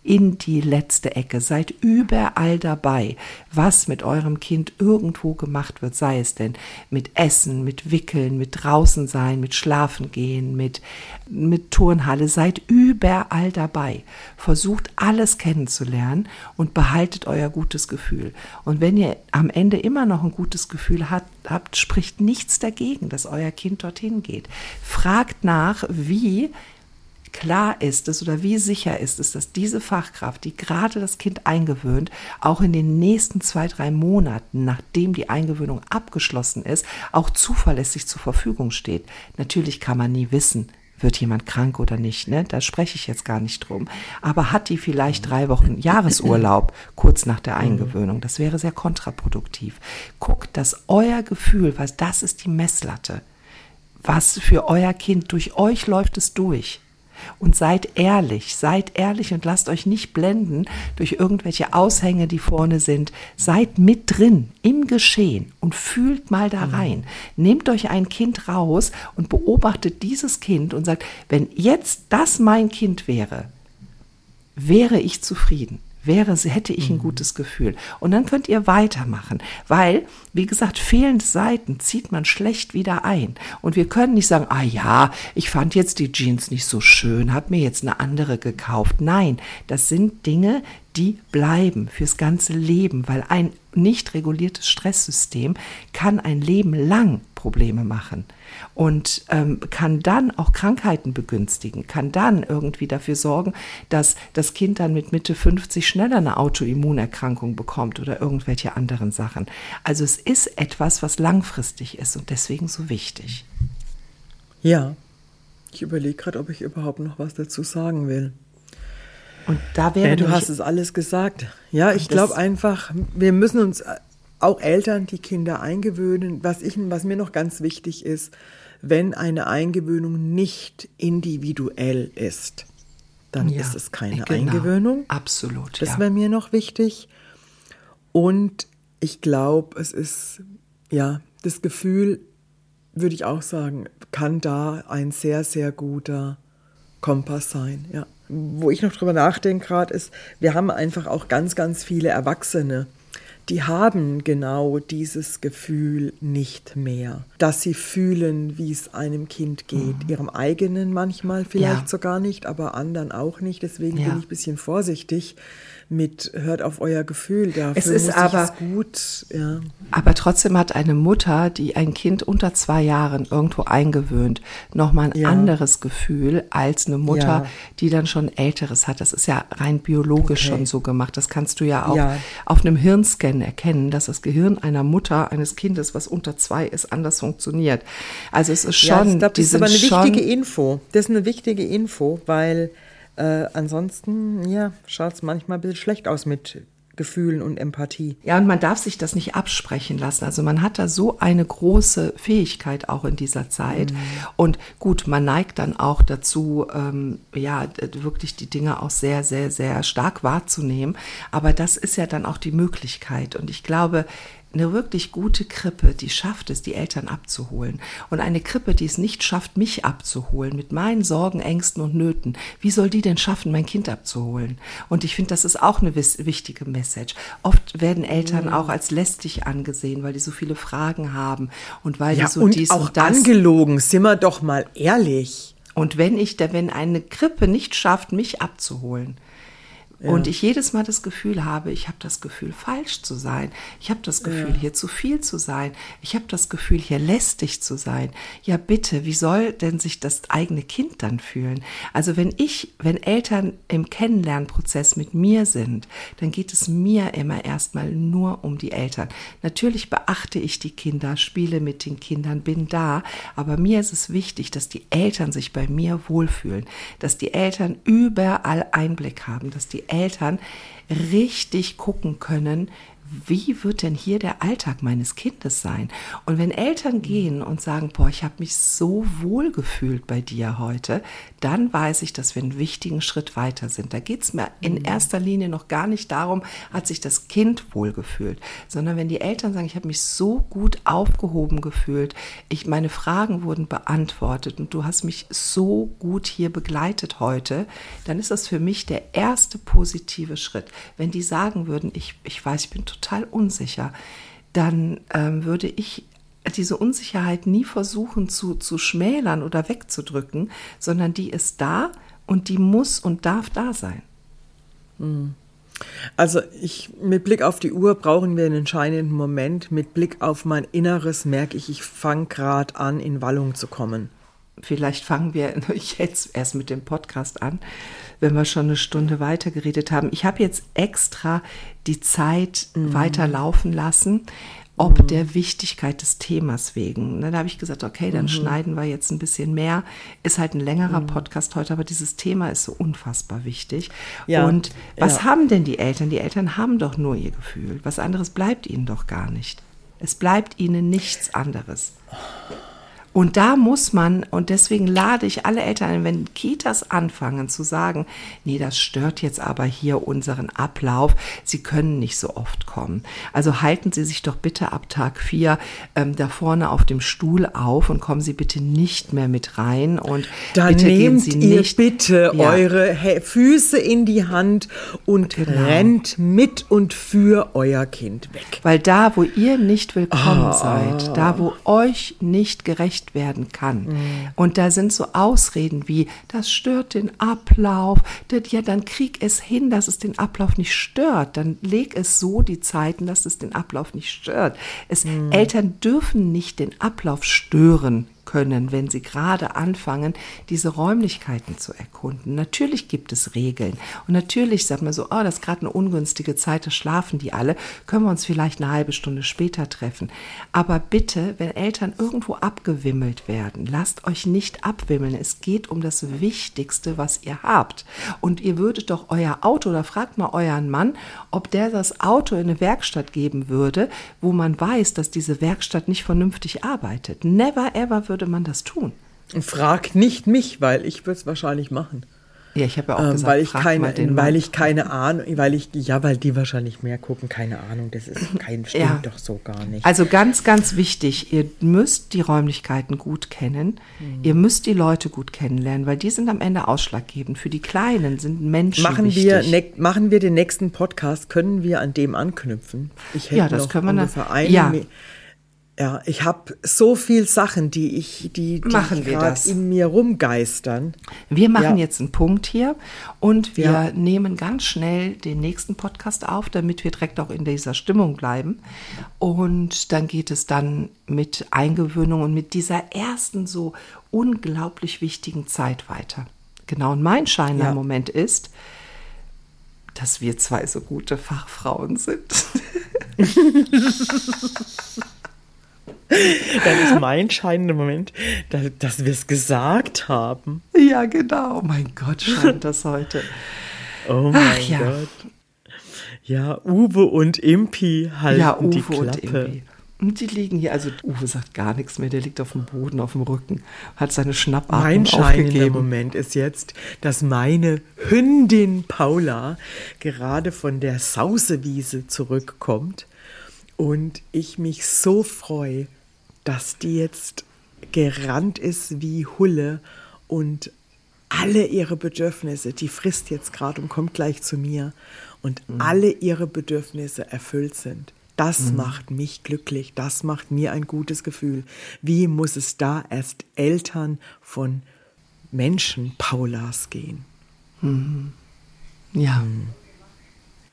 Seid überall dabei, was mit eurem Kind irgendwo gemacht wird, sei es denn mit Essen, mit Wickeln, mit draußen sein, mit Schlafen gehen, mit Turnhalle, seid überall dabei. Versucht alles kennenzulernen und behaltet euer gutes Gefühl. Und wenn ihr am Ende immer noch ein gutes Gefühl habt, spricht nichts dagegen, dass euer Kind dorthin geht. Fragt nach, wie klar ist es oder wie sicher ist es, dass diese Fachkraft, die gerade das Kind eingewöhnt, auch in den nächsten 2-3 Monaten, nachdem die Eingewöhnung abgeschlossen ist, auch zuverlässig zur Verfügung steht. Natürlich kann man nie wissen, wird jemand krank oder nicht, ne? Da spreche ich jetzt gar nicht drum. Aber hat die vielleicht 3 Wochen Jahresurlaub kurz nach der Eingewöhnung? Das wäre sehr kontraproduktiv. Guckt, dass euer Gefühl, was das ist die Messlatte, was für euer Kind, durch euch läuft es durch. Und seid ehrlich und lasst euch nicht blenden durch irgendwelche Aushänge, die vorne sind. Seid mit drin im Geschehen und fühlt mal da rein. Nehmt euch ein Kind raus und beobachtet dieses Kind und sagt, wenn jetzt das mein Kind wäre ich zufrieden. Hätte ich ein gutes Gefühl. Und dann könnt ihr weitermachen, weil, wie gesagt, fehlende Seiten zieht man schlecht wieder ein. Und wir können nicht sagen, ich fand jetzt die Jeans nicht so schön, habe mir jetzt eine andere gekauft. Nein, das sind Dinge, die bleiben fürs ganze Leben, weil ein nicht reguliertes Stresssystem kann ein Leben lang Probleme machen und kann dann auch Krankheiten begünstigen, kann dann irgendwie dafür sorgen, dass das Kind dann mit Mitte 50 schneller eine Autoimmunerkrankung bekommt oder irgendwelche anderen Sachen. Also es ist etwas, was langfristig ist und deswegen so wichtig. Ja, ich überlege gerade, ob ich überhaupt noch was dazu sagen will. Und da wäre du hast es alles gesagt. Ja, ich glaube einfach, wir müssen uns auch Eltern die Kinder eingewöhnen. Was mir noch ganz wichtig ist, wenn eine Eingewöhnung nicht individuell ist, dann ist es keine Eingewöhnung. Absolut. Das wäre mir noch wichtig. Und ich glaube, es ist, das Gefühl, würde ich auch sagen, kann da ein sehr, sehr guter Kompass sein, ja. Wo ich noch drüber nachdenke gerade ist, wir haben einfach auch ganz, ganz viele Erwachsene, die haben genau dieses Gefühl nicht mehr, dass sie fühlen, wie es einem Kind geht. Ihrem eigenen manchmal vielleicht sogar nicht, aber anderen auch nicht. Deswegen bin ich ein bisschen vorsichtig mit, hört auf euer Gefühl, dafür es ist gut. Ja. Aber trotzdem hat eine Mutter, die ein Kind unter 2 Jahren irgendwo eingewöhnt, nochmal ein anderes Gefühl als eine Mutter, die dann schon Älteres hat. Das ist ja rein biologisch schon so gemacht. Das kannst du ja auch auf einem Hirnscan erkennen, dass das Gehirn einer Mutter, eines Kindes, was unter 2 ist, anders funktioniert. Also es ist schon... ich glaube, das ist aber eine wichtige Info. Das ist eine wichtige Info, weil ansonsten, schaut es manchmal ein bisschen schlecht aus mit Gefühlen und Empathie. Ja, und man darf sich das nicht absprechen lassen. Also man hat da so eine große Fähigkeit auch in dieser Zeit. Und gut, man neigt dann auch dazu, wirklich die Dinge auch sehr, sehr, sehr stark wahrzunehmen. Aber das ist ja dann auch die Möglichkeit. Und ich glaube, eine wirklich gute Krippe, die schafft es, die Eltern abzuholen. Und eine Krippe, die es nicht schafft, mich abzuholen, mit meinen Sorgen, Ängsten und Nöten, wie soll die denn schaffen, mein Kind abzuholen? Und ich finde, das ist auch eine wichtige Message. Oft werden Eltern auch als lästig angesehen, weil die so viele Fragen haben und weil die so und dies auch und das. Angelogen, sind wir doch mal ehrlich. Und wenn eine Krippe nicht schafft, mich abzuholen, Und ich jedes Mal das Gefühl habe, ich habe das Gefühl, falsch zu sein. Ich habe das Gefühl, hier zu viel zu sein. Ich habe das Gefühl, hier lästig zu sein. Ja, bitte, wie soll denn sich das eigene Kind dann fühlen? Also wenn Eltern im Kennenlernprozess mit mir sind, dann geht es mir immer erstmal nur um die Eltern. Natürlich beachte ich die Kinder, spiele mit den Kindern, bin da, aber mir ist es wichtig, dass die Eltern sich bei mir wohlfühlen, dass die Eltern überall Einblick haben, dass die Eltern richtig gucken können, wie wird denn hier der Alltag meines Kindes sein? Und wenn Eltern gehen und sagen, boah, ich habe mich so wohl gefühlt bei dir heute, dann weiß ich, dass wir einen wichtigen Schritt weiter sind. Da geht es mir in erster Linie noch gar nicht darum, hat sich das Kind wohl gefühlt, sondern wenn die Eltern sagen, ich habe mich so gut aufgehoben gefühlt, meine Fragen wurden beantwortet und du hast mich so gut hier begleitet heute, dann ist das für mich der erste positive Schritt. Wenn die sagen würden, ich weiß, ich bin total unsicher, dann würde ich diese Unsicherheit nie versuchen zu schmälern oder wegzudrücken, sondern die ist da und die muss und darf da sein. Also mit Blick auf die Uhr brauchen wir einen entscheidenden Moment. Mit Blick auf mein Inneres merke ich fange gerade an, in Wallung zu kommen. Vielleicht fangen wir jetzt erst mit dem Podcast an, wenn wir schon eine Stunde weiter geredet haben. Ich habe jetzt extra die Zeit weiterlaufen lassen, ob der Wichtigkeit des Themas wegen. Da habe ich gesagt, okay, dann schneiden wir jetzt ein bisschen mehr. Ist halt ein längerer Podcast heute, aber dieses Thema ist so unfassbar wichtig. Ja, und was haben denn die Eltern? Die Eltern haben doch nur ihr Gefühl. Was anderes bleibt ihnen doch gar nicht. Es bleibt ihnen nichts anderes. Und da muss man, und deswegen lade ich alle Eltern ein, wenn Kitas anfangen zu sagen, nee, das stört jetzt aber hier unseren Ablauf, Sie können nicht so oft kommen. Also halten Sie sich doch bitte ab Tag 4 da vorne auf dem Stuhl auf und kommen Sie bitte nicht mehr mit rein. Und da bitte nehmt gehen Sie ihr nicht, bitte eure Füße in die Hand und rennt mit und für euer Kind weg. Weil da, wo ihr nicht willkommen seid, da, wo euch nicht gerecht werden kann. Und da sind so Ausreden wie, das stört den Ablauf. Ja, dann krieg es hin, dass es den Ablauf nicht stört. Dann leg es so die Zeiten, dass es den Ablauf nicht stört. Eltern dürfen nicht den Ablauf stören können, wenn sie gerade anfangen, diese Räumlichkeiten zu erkunden. Natürlich gibt es Regeln und natürlich sagt man so, oh, das ist gerade eine ungünstige Zeit, da schlafen die alle, können wir uns vielleicht eine halbe Stunde später treffen. Aber bitte, wenn Eltern irgendwo abgewimmelt werden, lasst euch nicht abwimmeln. Es geht um das Wichtigste, was ihr habt. Und ihr würdet doch euer Auto, oder fragt mal euren Mann, ob der das Auto in eine Werkstatt geben würde, wo man weiß, dass diese Werkstatt nicht vernünftig arbeitet. Never ever würde man das tun. Frag nicht mich, weil ich würde es wahrscheinlich machen. Ja, ich habe ja auch gesagt, weil ich keine Ahnung, weil die wahrscheinlich mehr gucken, keine Ahnung, das ist stimmt doch so gar nicht. Also ganz, ganz wichtig, ihr müsst die Räumlichkeiten gut kennen, ihr müsst die Leute gut kennenlernen, weil die sind am Ende ausschlaggebend. Für die Kleinen sind Menschen wichtig. Machen wir den nächsten Podcast, können wir an dem anknüpfen? Ich hätte das noch können wir ungefähr eine. Ja, ich habe so viel Sachen, die gerade in mir rumgeistern. Wir machen jetzt einen Punkt hier und wir nehmen ganz schnell den nächsten Podcast auf, damit wir direkt auch in dieser Stimmung bleiben. Und dann geht es dann mit Eingewöhnung und mit dieser ersten so unglaublich wichtigen Zeit weiter. Genau, und mein entscheidender Moment ist, dass wir zwei so gute Fachfrauen sind. Dann ist mein entscheidender Moment, dass wir es gesagt haben. Ja, genau. Oh mein Gott, scheint das heute. Oh mein Gott. Ja, Uwe und Impi halten die Klappe. Und Impi. Und die liegen hier, also Uwe sagt gar nichts mehr, der liegt auf dem Boden, auf dem Rücken, hat seine Schnappatmung aufgegeben. Mein entscheidender Moment ist jetzt, dass meine Hündin Paula gerade von der Sausewiese zurückkommt und ich mich so freue, dass die jetzt gerannt ist wie Hulle und alle ihre Bedürfnisse, die frisst jetzt gerade und kommt gleich zu mir und alle ihre Bedürfnisse erfüllt sind. Das macht mich glücklich, das macht mir ein gutes Gefühl. Wie muss es da erst Eltern von Menschen Paulas gehen? Ja.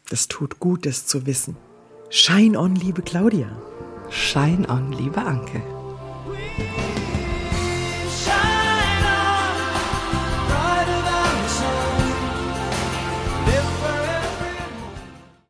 Das tut gut, das zu wissen. Shine on, liebe Claudia. Shine on, liebe Anke.